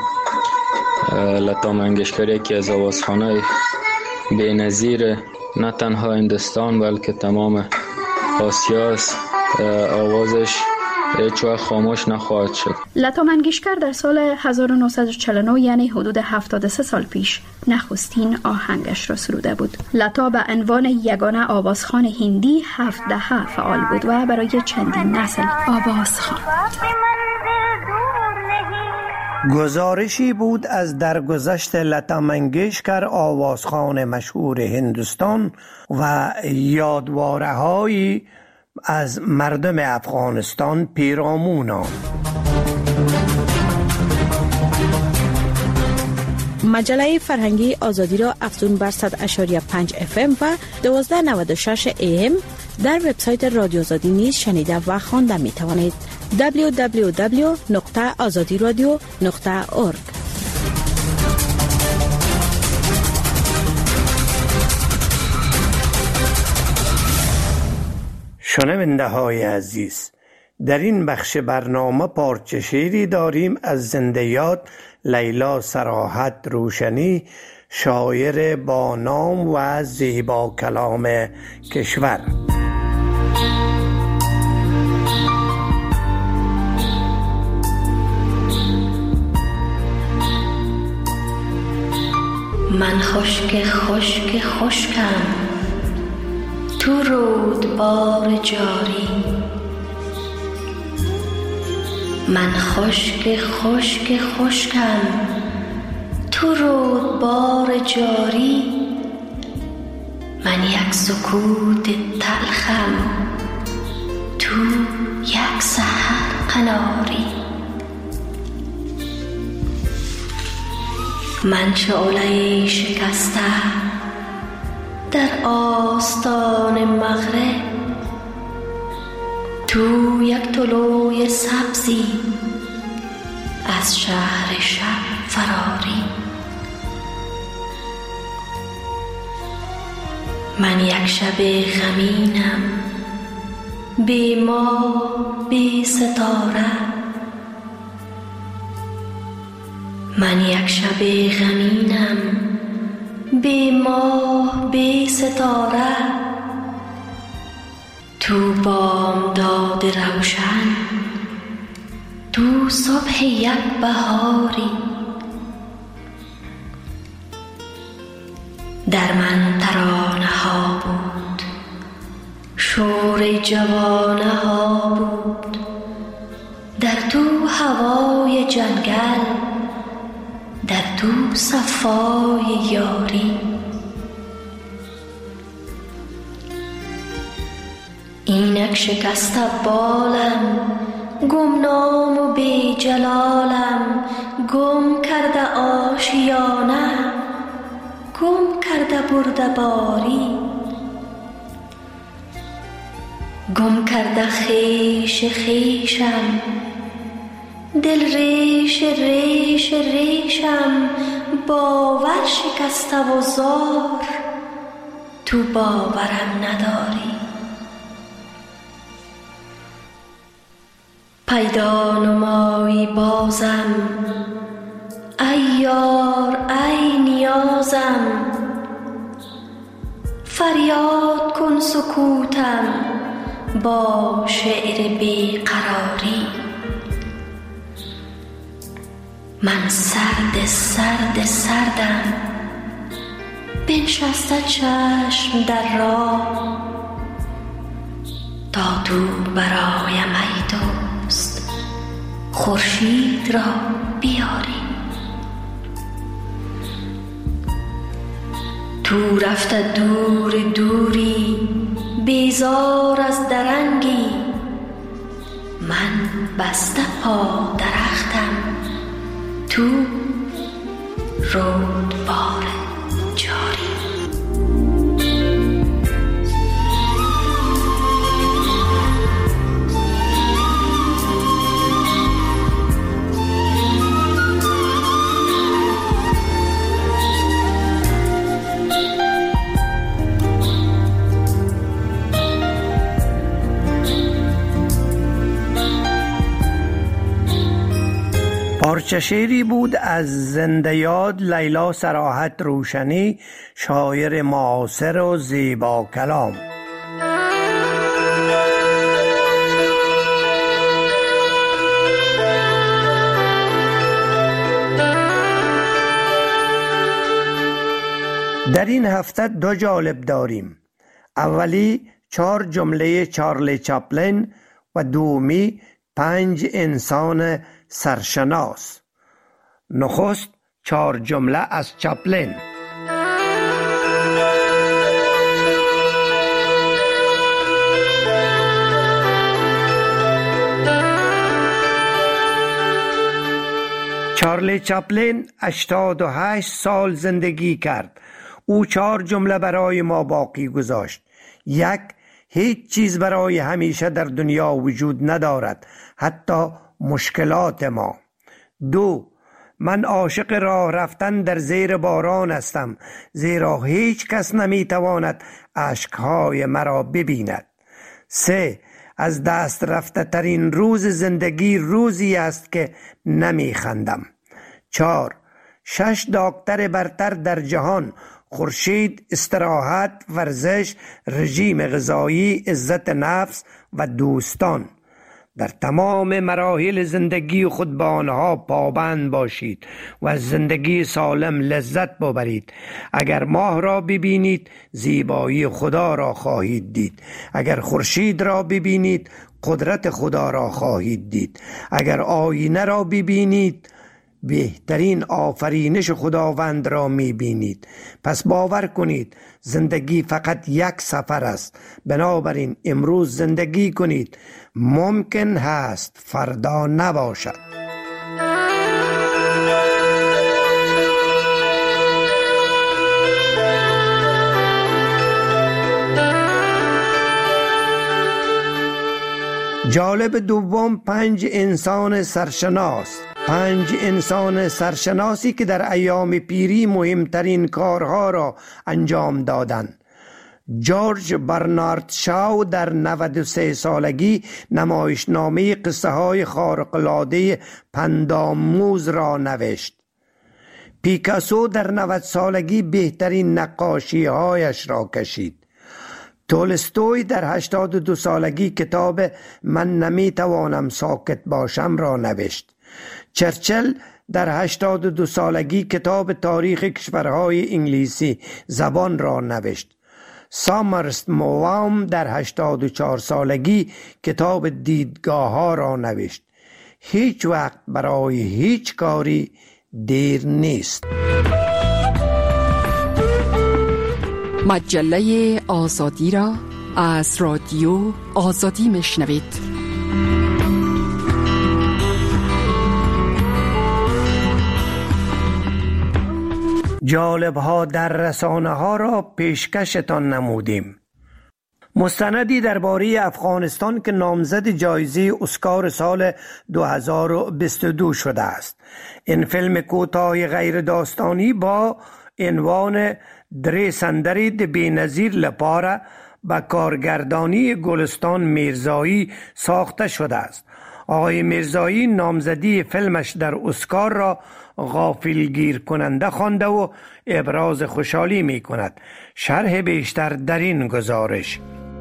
[SPEAKER 21] لتا منگیشکر یکی از آوازخوان‌های بی‌نظیر نه تنها هندوستان بلکه تمام آسیا است. آوازش هیچ وقت خاموش نخواهد شد.
[SPEAKER 19] لتا منگیشکر در سال 1949 یعنی حدود 73 سال پیش نخستین آهنگش را سروده بود. لتا به عنوان یگانه آوازخوان هندی 17 فعال بود و برای چندین نسل آواز خواند.
[SPEAKER 15] گزارشی بود از درگذشت لتا منگیشکر آوازخوان مشهور هندوستان و یادواره‌هایی از مردم افغانستان پیرامون.
[SPEAKER 22] مجله فرهنگی آزادی را افزون بر 100.5 FM و 1296 AM در وبسایت رادیو آزادی نیز شنیده و خوانده می توانید. www.azadiradio.org.
[SPEAKER 15] شنونده های عزیز، در این بخش برنامه پارچه شعری داریم از زنده یاد لیلا صراحت روشنی، شاعر با نام و زیبا کلام کشور.
[SPEAKER 17] من خشکم تو رودبار جاری، من خشکم تو رودبار جاری، من یک سکوت تلخم تو یک سحر قناری. من شعله شکسته در آستان مغرب، تو یک طلوع سبزی از شهر شب فراری. من یک شب غمینم، بی ماه بی ستاره. من یک شب غمینم، بی ماه بی ستاره. تو بامداد روشن، تو صبح یک بهاری. در من ترانه ها بود، شور جوانه ها بود. در تو هوای جنگل، در تو صفای یاری. اینک شکست بالم، گمنام و بی جلالم. گم کرده آشیانه، گم کرده برده باری. گم کرده خیش خیشم، دل ریش ریش ریشم. باور شکسته و زار، تو باورم نداری. پیدا نمایی بازم، ای یار ای نیازم. فریاد کن سکوتم با شعر بیقراری. من سرد سرد سردم، بنشسته چشم در راه. تا تو برایم ای دوست خورشید را بیاری. تو رفته دور دوری، بیزار از درنگی. من بسته پا درختم، تو رودبار جاری.
[SPEAKER 15] پارچه شعری بود از زنده یاد لیلا صراحت روشنی، شاعر معاصر و زیبا کلام. در این هفته دو جالب داریم. اولی 4 جمله چارلی چاپلین و دومی 5 انسان سرشناس. نخست 4 جمله از چاپلین. چارلی چاپلین 88 سال زندگی کرد. او 4 جمله برای ما باقی گذاشت. 1. هیچ چیز برای همیشه در دنیا وجود ندارد، حتی مشکلات ما. 2. من عاشق راه رفتن در زیر باران هستم، زیرا هیچ کس نمیتواند اشکهای مرا ببیند. 3. از دست رفته ترین روز زندگی روزی است که نمیخندم. 4. 6 دکتر برتر در جهان: خورشید، استراحت، ورزش، رژیم غذایی، عزت نفس و دوستان. در تمام مراحل زندگی خود به آنها پابند باشید و از زندگی سالم لذت ببرید. اگر ماه را ببینید، زیبایی خدا را خواهید دید. اگر خورشید را ببینید، قدرت خدا را خواهید دید. اگر آینه را ببینید، بهترین آفرینش خداوند را میبینید. پس باور کنید زندگی فقط یک سفر است. بنابراین امروز زندگی کنید. ممکن هست فردا نباشد. جالب دوم 5 انسان سرشناس. 5 انسان سرشناسی که در ایام پیری مهمترین کارها را انجام دادند. جورج برنارد شاو در 93 سالگی نمایشنامه قصه های خارق‌العاده پندآموز را نوشت. پیکاسو در 90 سالگی بهترین نقاشی هایش را کشید. تولستوی در 82 سالگی کتاب من نمیتوانم ساکت باشم را نوشت. چرچل در 82 سالگی کتاب تاریخ کشورهای انگلیسی زبان را نوشت. سامرس موام در 84 سالگی کتاب دیدگاه ها را نوشت. هیچ وقت برای هیچ کاری دیر نیست.
[SPEAKER 14] مجله آزادی را از رادیو آزادی میشنوید.
[SPEAKER 15] جالب ها در رسانه ها را پیشکشتان نمودیم. مستندی درباره افغانستان که نامزد جایزه اسکار سال 2022 شده است. این فیلم کوتاه غیر داستانی با عنوان درې سندرې د بی‌نظیر لپاره با کارگردانی گلستان میرزایی ساخته شده است. آقای میرزایی نامزدی فیلمش در اسکار را غافلگیر کننده خوانده و ابراز خوشحالی می کند. شرح بیشتر در این گزارش.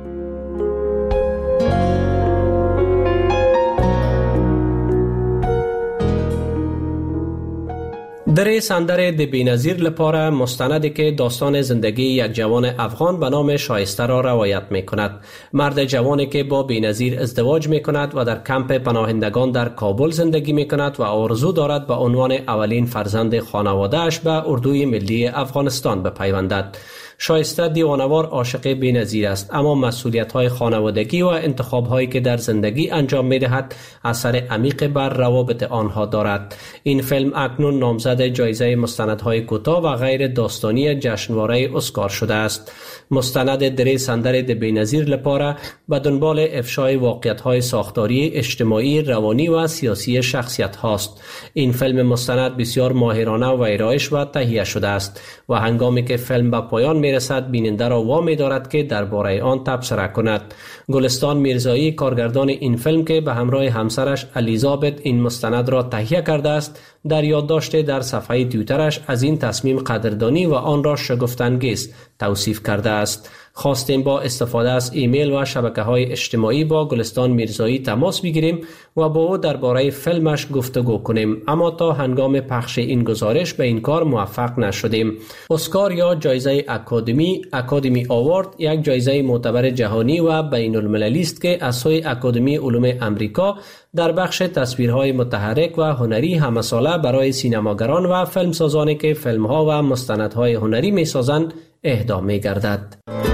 [SPEAKER 18] درې سندرې د بی‌نظیر لپاره مستندی که داستان زندگی یک جوان افغان به نام شایسته را روایت می کند. مرد جوانی که با بی‌نظیر ازدواج می کند و در کمپ پناهندگان در کابل زندگی می کند و آرزو دارد به عنوان اولین فرزند خانواده‌اش به اردوی ملی افغانستان بپیوندد. شایسته دیوانوار عاشق بی‌نظیر است، اما مسئولیت‌های خانوادگی و انتخاب‌هایی که در زندگی انجام می‌دهد اثر عمیق بر روابط آنها دارد. این فیلم اکنون نامزد جایزه مستندهای کوتاه و غیر داستانی جشنواره اسکار شده است. مستند درې سندرې د بی‌نظیر لپاره به دنبال افشای واقعیت‌های ساختاری، اجتماعی، روانی و سیاسی شخصیت هاست. این فیلم مستند بسیار ماهرانه ویرایش و تهیه شده است و هنگامی که فیلم به پایان میرسد بیننده را وامی دارد که درباره آن تبصره کند. گلستان میرزایی کارگردان این فیلم که به همراه همسرش الیزابت این مستند را تهیه کرده است، در یادداشت در صفحه توییترش از این تصمیم قدردانی و آن را شگفت‌انگیز توصیف کرده است. خواستیم با استفاده از ایمیل و شبکه‌های اجتماعی با گلستان میرزایی تماس بگیریم و با او درباره فیلمش گفتگو کنیم، اما تا هنگام پخش این گزارش به این کار موفق نشدیم. اسکار یا جایزه اکادمی آوارد یک جایزه معتبر جهانی و بین المللی است که از سوی اکادمی علوم امریکا در بخش تصویرهای متحرک و هنری همساله برای سینماگران و فیلمسازانی که فیلم‌ها و مستندهای هنری می‌سازند اهدا می‌گردد.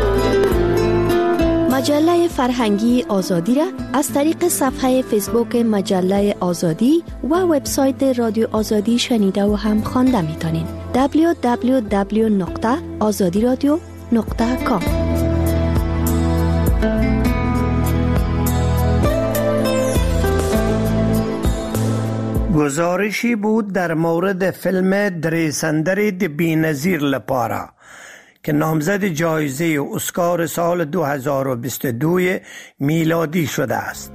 [SPEAKER 19] مجله فرهنگی آزادی را از طریق صفحه فیسبوک مجله آزادی و وبسایت رادیو آزادی شنیده و هم خوانده می‌تونید. www.azadiradio.com.
[SPEAKER 15] گزارشی بود در مورد فیلم درې سندرې د بی‌نظیر لپاره که نامزد جایزه اسکار سال 2022 میلادی شده است.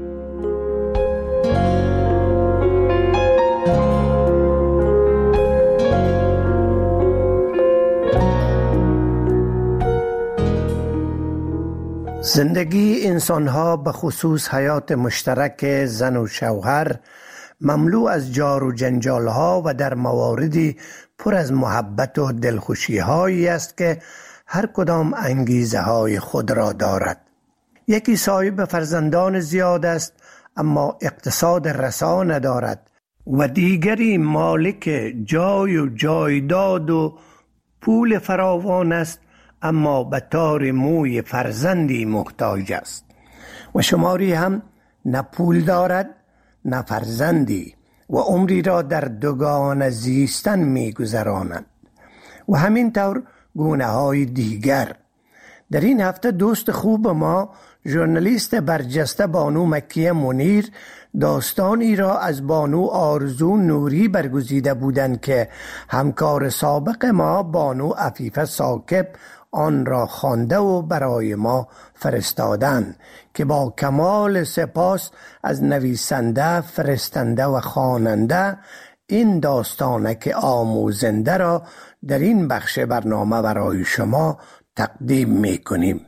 [SPEAKER 15] زندگی انسان‌ها به خصوص حیات مشترک زن و شوهر مملو از جار و جنجال‌ها و در مواردی پر از محبت و دلخوشی‌هایی است که هر کدام انگیزه‌های خود را دارد. یکی صاحب فرزندان زیاد است اما اقتصاد رسا ندارد و دیگری مالک جای و جایداد و پول فراوان است اما به تار موی فرزندی محتاج است و شماری هم نه پول دارد نه فرزندی و عمری را در دوگانه زیستن می گذرانند و همینطور گونه های دیگر. در این هفته دوست خوب ما ژورنالیست برجسته بانو مکیه منیر داستانی را از بانو آرزو نوری برگزیده بودند که همکار سابق ما بانو عفیفه ثاقب آن را خوانده و برای ما فرستادند که با کمال سپاس از نویسنده، فرستنده و خواننده این داستانک آموزنده را در این بخش برنامه برای شما تقدیم می کنیم.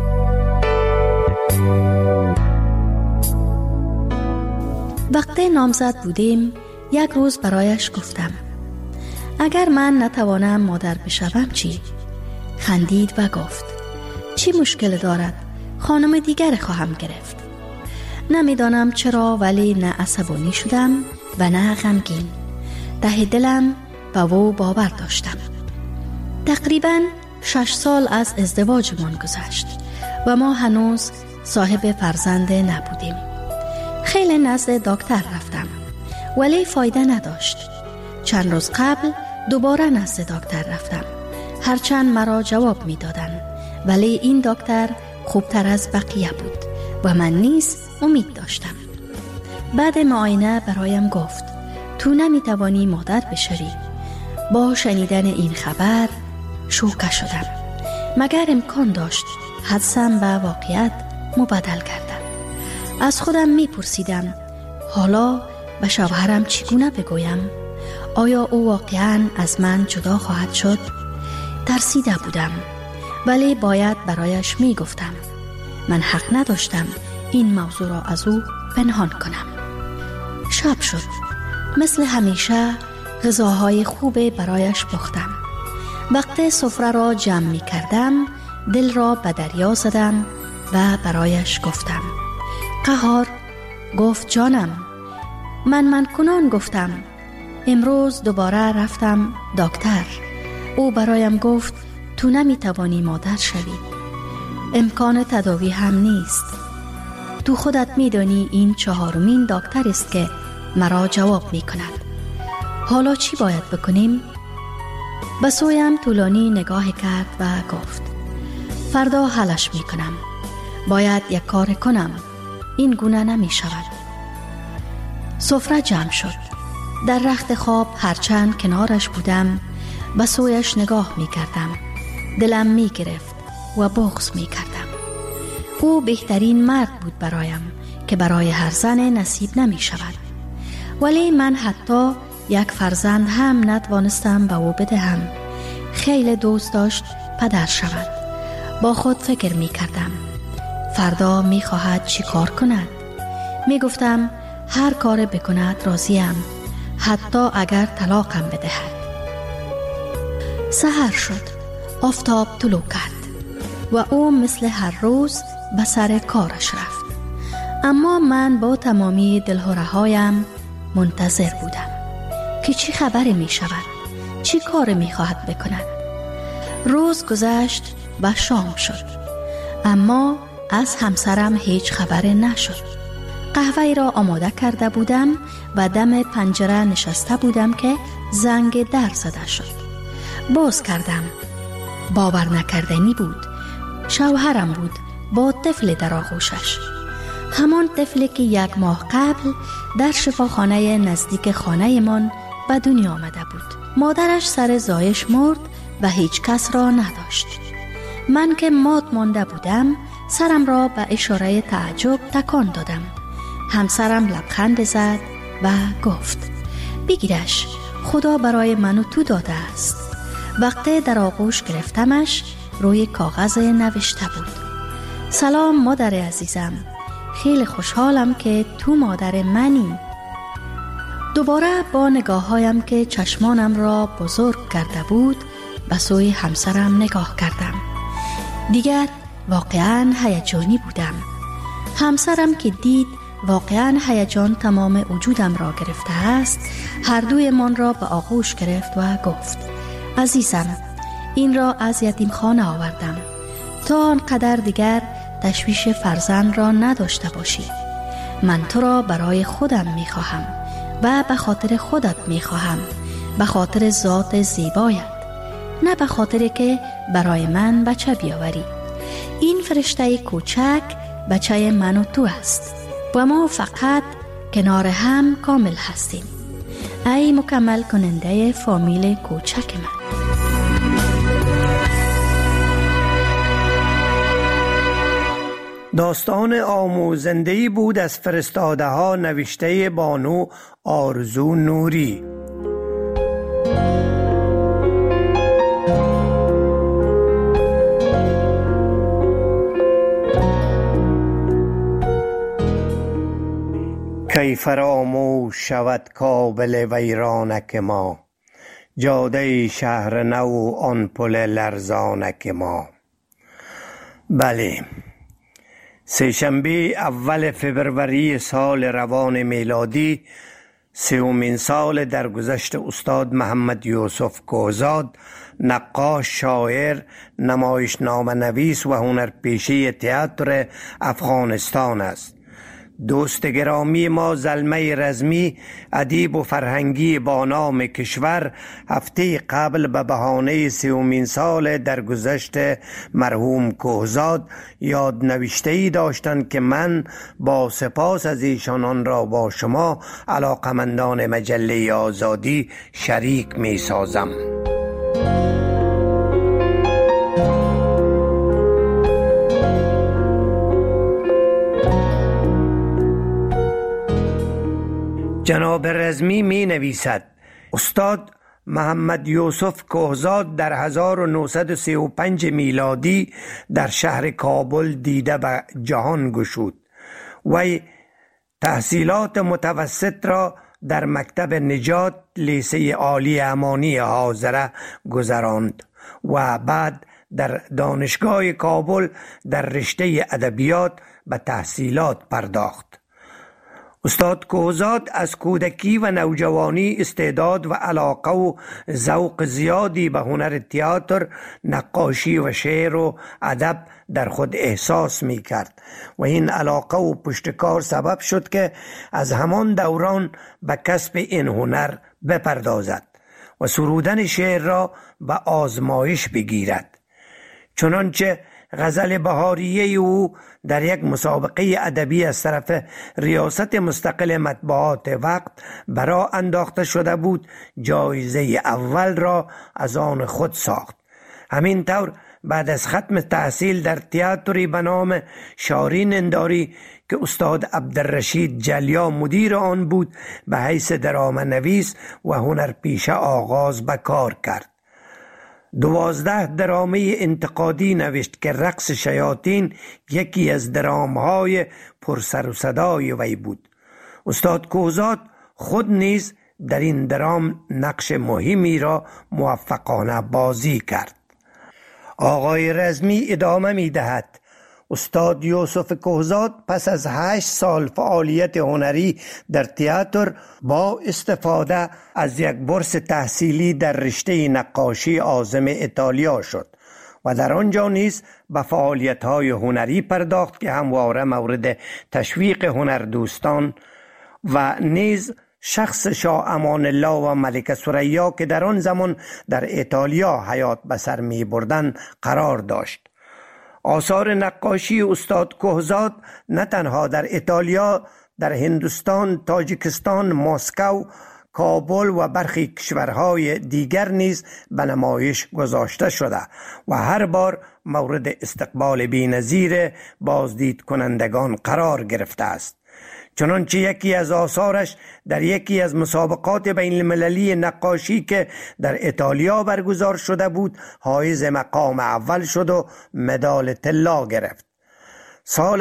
[SPEAKER 3] وقتی نامزد بودیم یک روز برایش گفتم اگر من نتوانم مادر بشوم چی؟ خندید و گفت چی مشکل دارد؟ خانم دیگر خواهم گرفت. نمیدانم چرا ولی نه عصبانی شدم و نه غمگین. ته دلم به او باور داشتم. تقریباً 6 سال از ازدواجمان گذشت و ما هنوز صاحب فرزند نبودیم. خیلی نزد دکتر رفتم ولی فایده نداشت. چند روز قبل دوباره نزد دکتر رفتم. هرچند مرا جواب می دادن ولی این دکتر خوبتر از بقیه بود و من نیز امید داشتم. بعد معاینه برایم گفت تو نمی توانی مادر بشوی. با شنیدن این خبر شوکه شدم. مگر امکان داشت حدسم به واقعیت مبدل کردم. از خودم می پرسیدم حالا به شوهرم چگونه بگویم؟ آیا او واقعا از من جدا خواهد شد؟ ترسیده بودم ولی باید برایش می گفتم. من حق نداشتم این موضوع را از او پنهان کنم. شب شد. مثل همیشه غذاهای خوب برایش پختم. وقتی سفره را جمع می کردم دل را به دریا زدم و برایش گفتم قهار. گفت جانم. من کنان گفتم امروز دوباره رفتم دکتر. او برایم گفت تو نمی توانی مادر شوی. امکان تداوی هم نیست. تو خودت می دانی این 4مین دکتر است که مرا جواب می کند. حالا چی باید بکنیم؟ به سویم طولانی نگاه کرد و گفت فردا حلش می کنم. باید یک کار کنم. این گونه نمی شود. سفره جمع شد. در رخت خواب هرچند کنارش بودم به سویش نگاه می کردم. دلم می گرفت و بغض می کردم. او بهترین مرد بود برایم که برای هر زن نصیب نمی شود. ولی من حتی یک فرزند هم نتوانستم به او بدهم. خیلی دوست داشت پدر شود. با خود فکر می کردم فردا می خواهد چی کار کند. می گفتم هر کار بکند راضیم، حتی اگر طلاقم بدهد. سحر شد. آفتاب طلوع کرد و او مثل هر روز به سر کارش رفت. اما من با تمامی دلهره‌هایم منتظر بودم که چی خبری می شود، چی کار می خواهد بکند. روز گذشت و شام شد، اما از همسرم هیچ خبری نشد. قهوه را آماده کرده بودم و دم پنجره نشسته بودم که زنگ در زده شد. باز کردم. باور نکردنی بود. شوهرم بود با طفل در آغوشش. همان طفلی که 1 ماه قبل در شفاخانه نزدیک خانه من به دنیا آمده بود. مادرش سر زایش مرد و هیچ کس را نداشت. من که مات مانده بودم سرم را به اشاره تعجب تکان دادم. همسرم لبخند زد و گفت بگیرش، خدا برای من و تو داده است. وقتی در آغوش گرفتمش روی کاغذ نوشته بود سلام مادر عزیزم، خیلی خوشحالم که تو مادر منی. دوباره با نگاههایم که چشمانم را بزرگ کرده بود به سوی همسرم نگاه کردم. دیگر واقعاً هیجانی بودم. همسرم که دید واقعاً هیجان تمام وجودم را گرفته است، هر دوی من را به آغوش گرفت و گفت عزیزم، این را از یتیمخانه آوردم تا آنقدر دیگر تشویش فرزند را نداشته باشی. من تو را برای خودم می خواهم و به خاطر خودت می خواهم، به خاطر ذات زیبایت، نه به خاطر که برای من بچه بیاوری. این فرشته کوچک بچه من و تو است و ما فقط کنار هم کامل هستیم. ای مکمل کننده فامیل کوچک من.
[SPEAKER 15] داستان آموزنده‌ای بود از فرستاده ها، نوشته بانو آرزو نوری. کی فراموش شود کابل ویرانک ما، جاده شهر نو آن پل لرزانک ما. بله، سه‌شنبه اول فبروری سال روان میلادی، 3مین سال درگذشت استاد محمد یوسف کوهزاد، نقاش، شاعر، نمایشنامه نویس و هنرپیشه تئاتر افغانستان است. دوست گرامی ما زلمه رزمی، ادیب و فرهنگی با نام کشور، هفته قبل به بهانه 3مین سال درگذشت مرحوم کوهزاد یاد نوشته‌ای داشتند که من با سپاس از ایشان آن را با شما علاقمندان مجله آزادی شریک می سازم. جناب رزمی می نویسد: استاد محمد یوسف کوهزاد در 1935 میلادی در شهر کابل دیده به جهان گشود. وی تحصیلات متوسط را در مکتب نجات لیسه عالی امانی حاضره گذراند و بعد در دانشگاه کابل در رشته ادبیات به تحصیلات پرداخت. استاد کوهزاد از کودکی و نوجوانی استعداد و علاقه و ذوق زیادی به هنر تئاتر، نقاشی و شعر و ادب در خود احساس می کرد و این علاقه و پشتکار سبب شد که از همان دوران به کسب این هنر بپردازد و سرودن شعر را به آزمایش بگیرد. چنانچه غزل بهاریه او در یک مسابقه ادبی از طرف ریاست مستقل مطبوعات وقت برا انداخته شده بود، جایزه اول را از آن خود ساخت. همین طور بعد از ختم تحصیل در تئاتری به نام شاری ننداری که استاد عبدالرشید جلیا مدیر آن بود، به حیث درام نویس و هنرپیشه آغاز به کار کرد. 12 درامه انتقادی نوشت که رقص شیاطین یکی از درامهای پرسر و صدای وی بود. استاد کوهزاد خود نیز در این درام نقش مهمی را موفقانه بازی کرد. آقای رزمی ادامه می دهد: استاد یوسف کوهزاد پس از 8 سال فعالیت هنری در تئاتر با استفاده از یک بورس تحصیلی در رشته نقاشی عازم ایتالیا شد و در آنجا نیز به فعالیت‌های هنری پرداخت که همواره مورد تشویق هنردوستان و نیز شخص شاه امان الله و ملکه ثریا که در آن زمان در ایتالیا حیات به سر می بردن قرار داشت. آثار نقاشی استاد کوهزاد نه تنها در ایتالیا، در هندوستان، تاجیکستان، مسکو، کابل و برخی کشورهای دیگر نیز به نمایش گذاشته شده و هر بار مورد استقبال بی‌نظیر بازدید کنندگان قرار گرفته است. چنانچه یکی از آثارش در یکی از مسابقات بین المللی نقاشی که در ایتالیا برگزار شده بود حایز مقام اول شد و مدال طلا گرفت. سال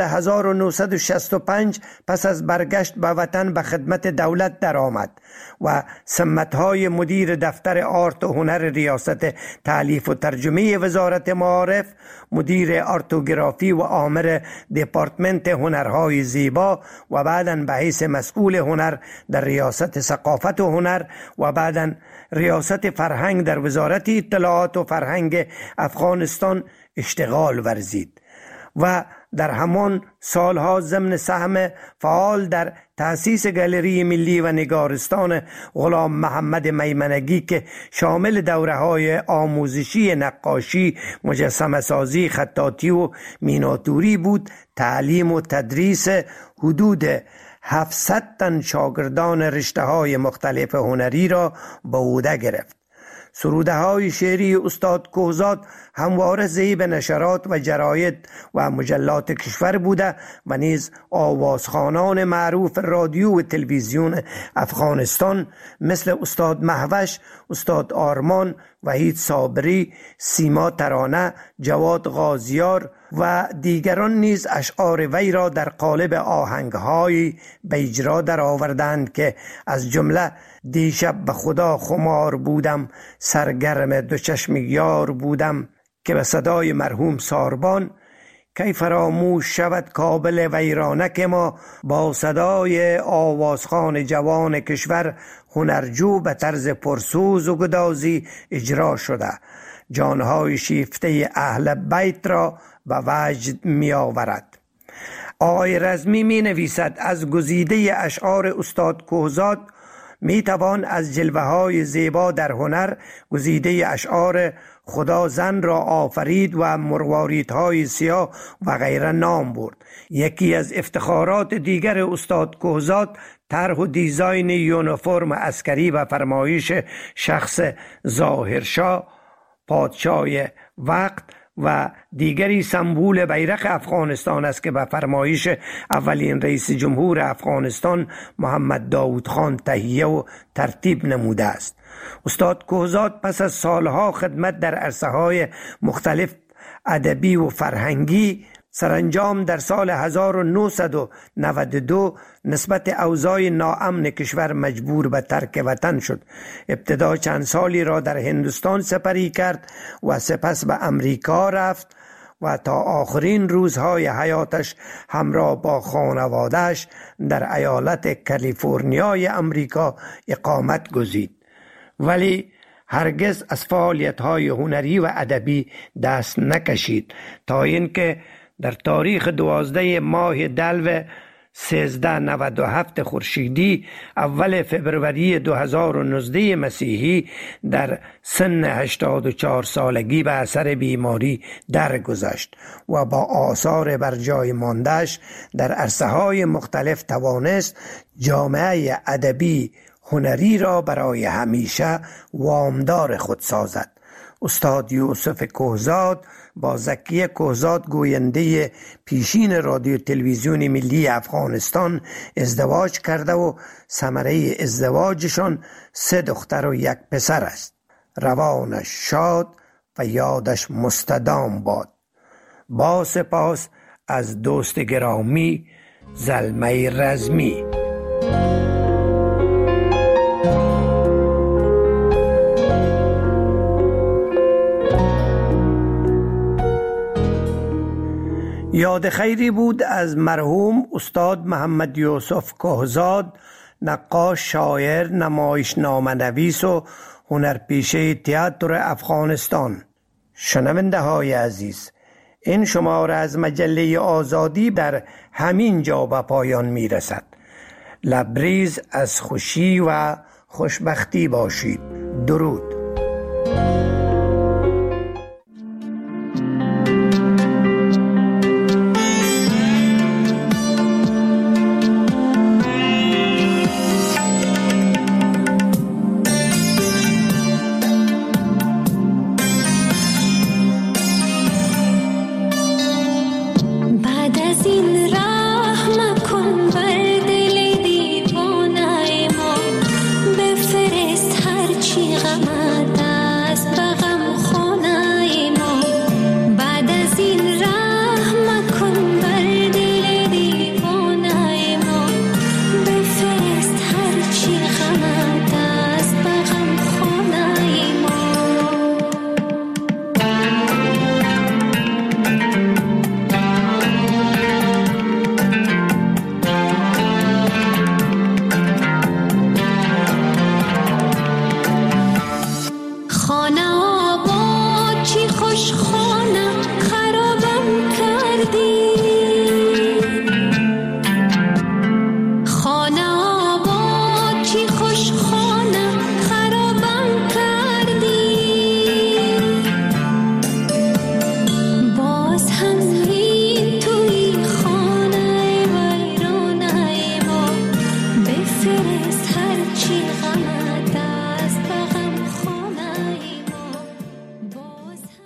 [SPEAKER 15] 1965 پس از برگشت به وطن به خدمت دولت درآمد و سمت‌های مدیر دفتر آرت و هنر ریاست تألیف و ترجمه وزارت معارف، مدیر آرتوگرافی و آمر دپارتمنت هنرهای زیبا و بعداً به حیث مسئول هنر در ریاست ثقافت و هنر و بعداً ریاست فرهنگ در وزارت اطلاعات و فرهنگ افغانستان اشتغال ورزید و در همان سالها ضمن سهم فعال در تأسیس گالری ملی و نگارستان غلام محمد میمنگی که شامل دوره‌های آموزشی نقاشی، مجسمه سازی، خطاطی و میناتوری بود، تعلیم و تدریس حدود 700 تن شاگردان رشته‌های مختلف هنری را به عهده گرفت. سروده‌های شعری استاد کهزاد همواره ضعیف نشرات و جراید و مجلات کشور بوده و نیز آوازخوانان معروف رادیو و تلویزیون افغانستان مثل استاد مهوش، استاد آرمان، وحید صابری، سیما ترانه، جواد غازیار و دیگران نیز اشعار وی را در قالب آهنگ‌های به اجرا در آوردند که از جمله دیشب به خدا خمار بودم، سرگرم دو چشم یار بودم که به صدای مرحوم ساربان کی فراموش شود کابل ویرانک ما، با صدای آوازخوان جوان کشور هنرجو به طرز پرسوز و گدازی اجرا شده، جانهای شیفته اهل بیت را به وجد می آورد. آقای رزمی می نویسد از گزیده اشعار استاد کهزاد می توان از جلوه های زیبا در هنر گزیده اشعار خدا زن را آفرید و مرواریدهای سیاه و غیره نام برد. یکی از افتخارات دیگر استاد کهزاد طرح و دیزاین یونیفرم عسکری و فرمایش شخص ظاهرشاه پادشاه وقت و دیگری سمبول بیرق افغانستان است که به فرمایش اولین رئیس جمهور افغانستان محمد داود خان تهیه و ترتیب نموده است. استاد کهزاد پس از سالها خدمت در عرصه‌های مختلف ادبی و فرهنگی سرانجام در سال 1992 نسبت اوضاع ناامن کشور مجبور به ترک وطن شد. ابتدا چند سالی را در هندوستان سپری کرد و سپس به امریکا رفت و تا آخرین روزهای حیاتش همراه با خانواده‌اش در ایالت کالیفرنیای امریکا اقامت گزید، ولی هرگز از فعالیت‌های هنری و ادبی دست نکشید تا اینکه در تاریخ 12 ماه دلو 1397 خورشیدی اول فبروری 2019 مسیحی در سن 84 سالگی به اثر بیماری درگذشت و با آثار بر جای مانده‌اش در عرصه‌های مختلف توانست جامعه ادبی هنری را برای همیشه وامدار خود سازد. استاد یوسف کهزاد با زکیه کهزاد گوینده پیشین رادیو تلویزیون ملی افغانستان ازدواج کرده و ثمره ازدواجشان 3 دختر و 1 پسر است. روانش شاد و یادش مستدام باد. با سپاس از دوست گرامی زلمه رزمی. یاد خیری بود از مرحوم استاد محمد یوسف کهزاد، نقاش، شاعر، نمایشنامه نویس و هنرپیشه تئاتر افغانستان. شنونده های عزیز، این شماره از مجله آزادی در همین جا به پایان می رسد. لبریز از خوشی و خوشبختی باشید. درود.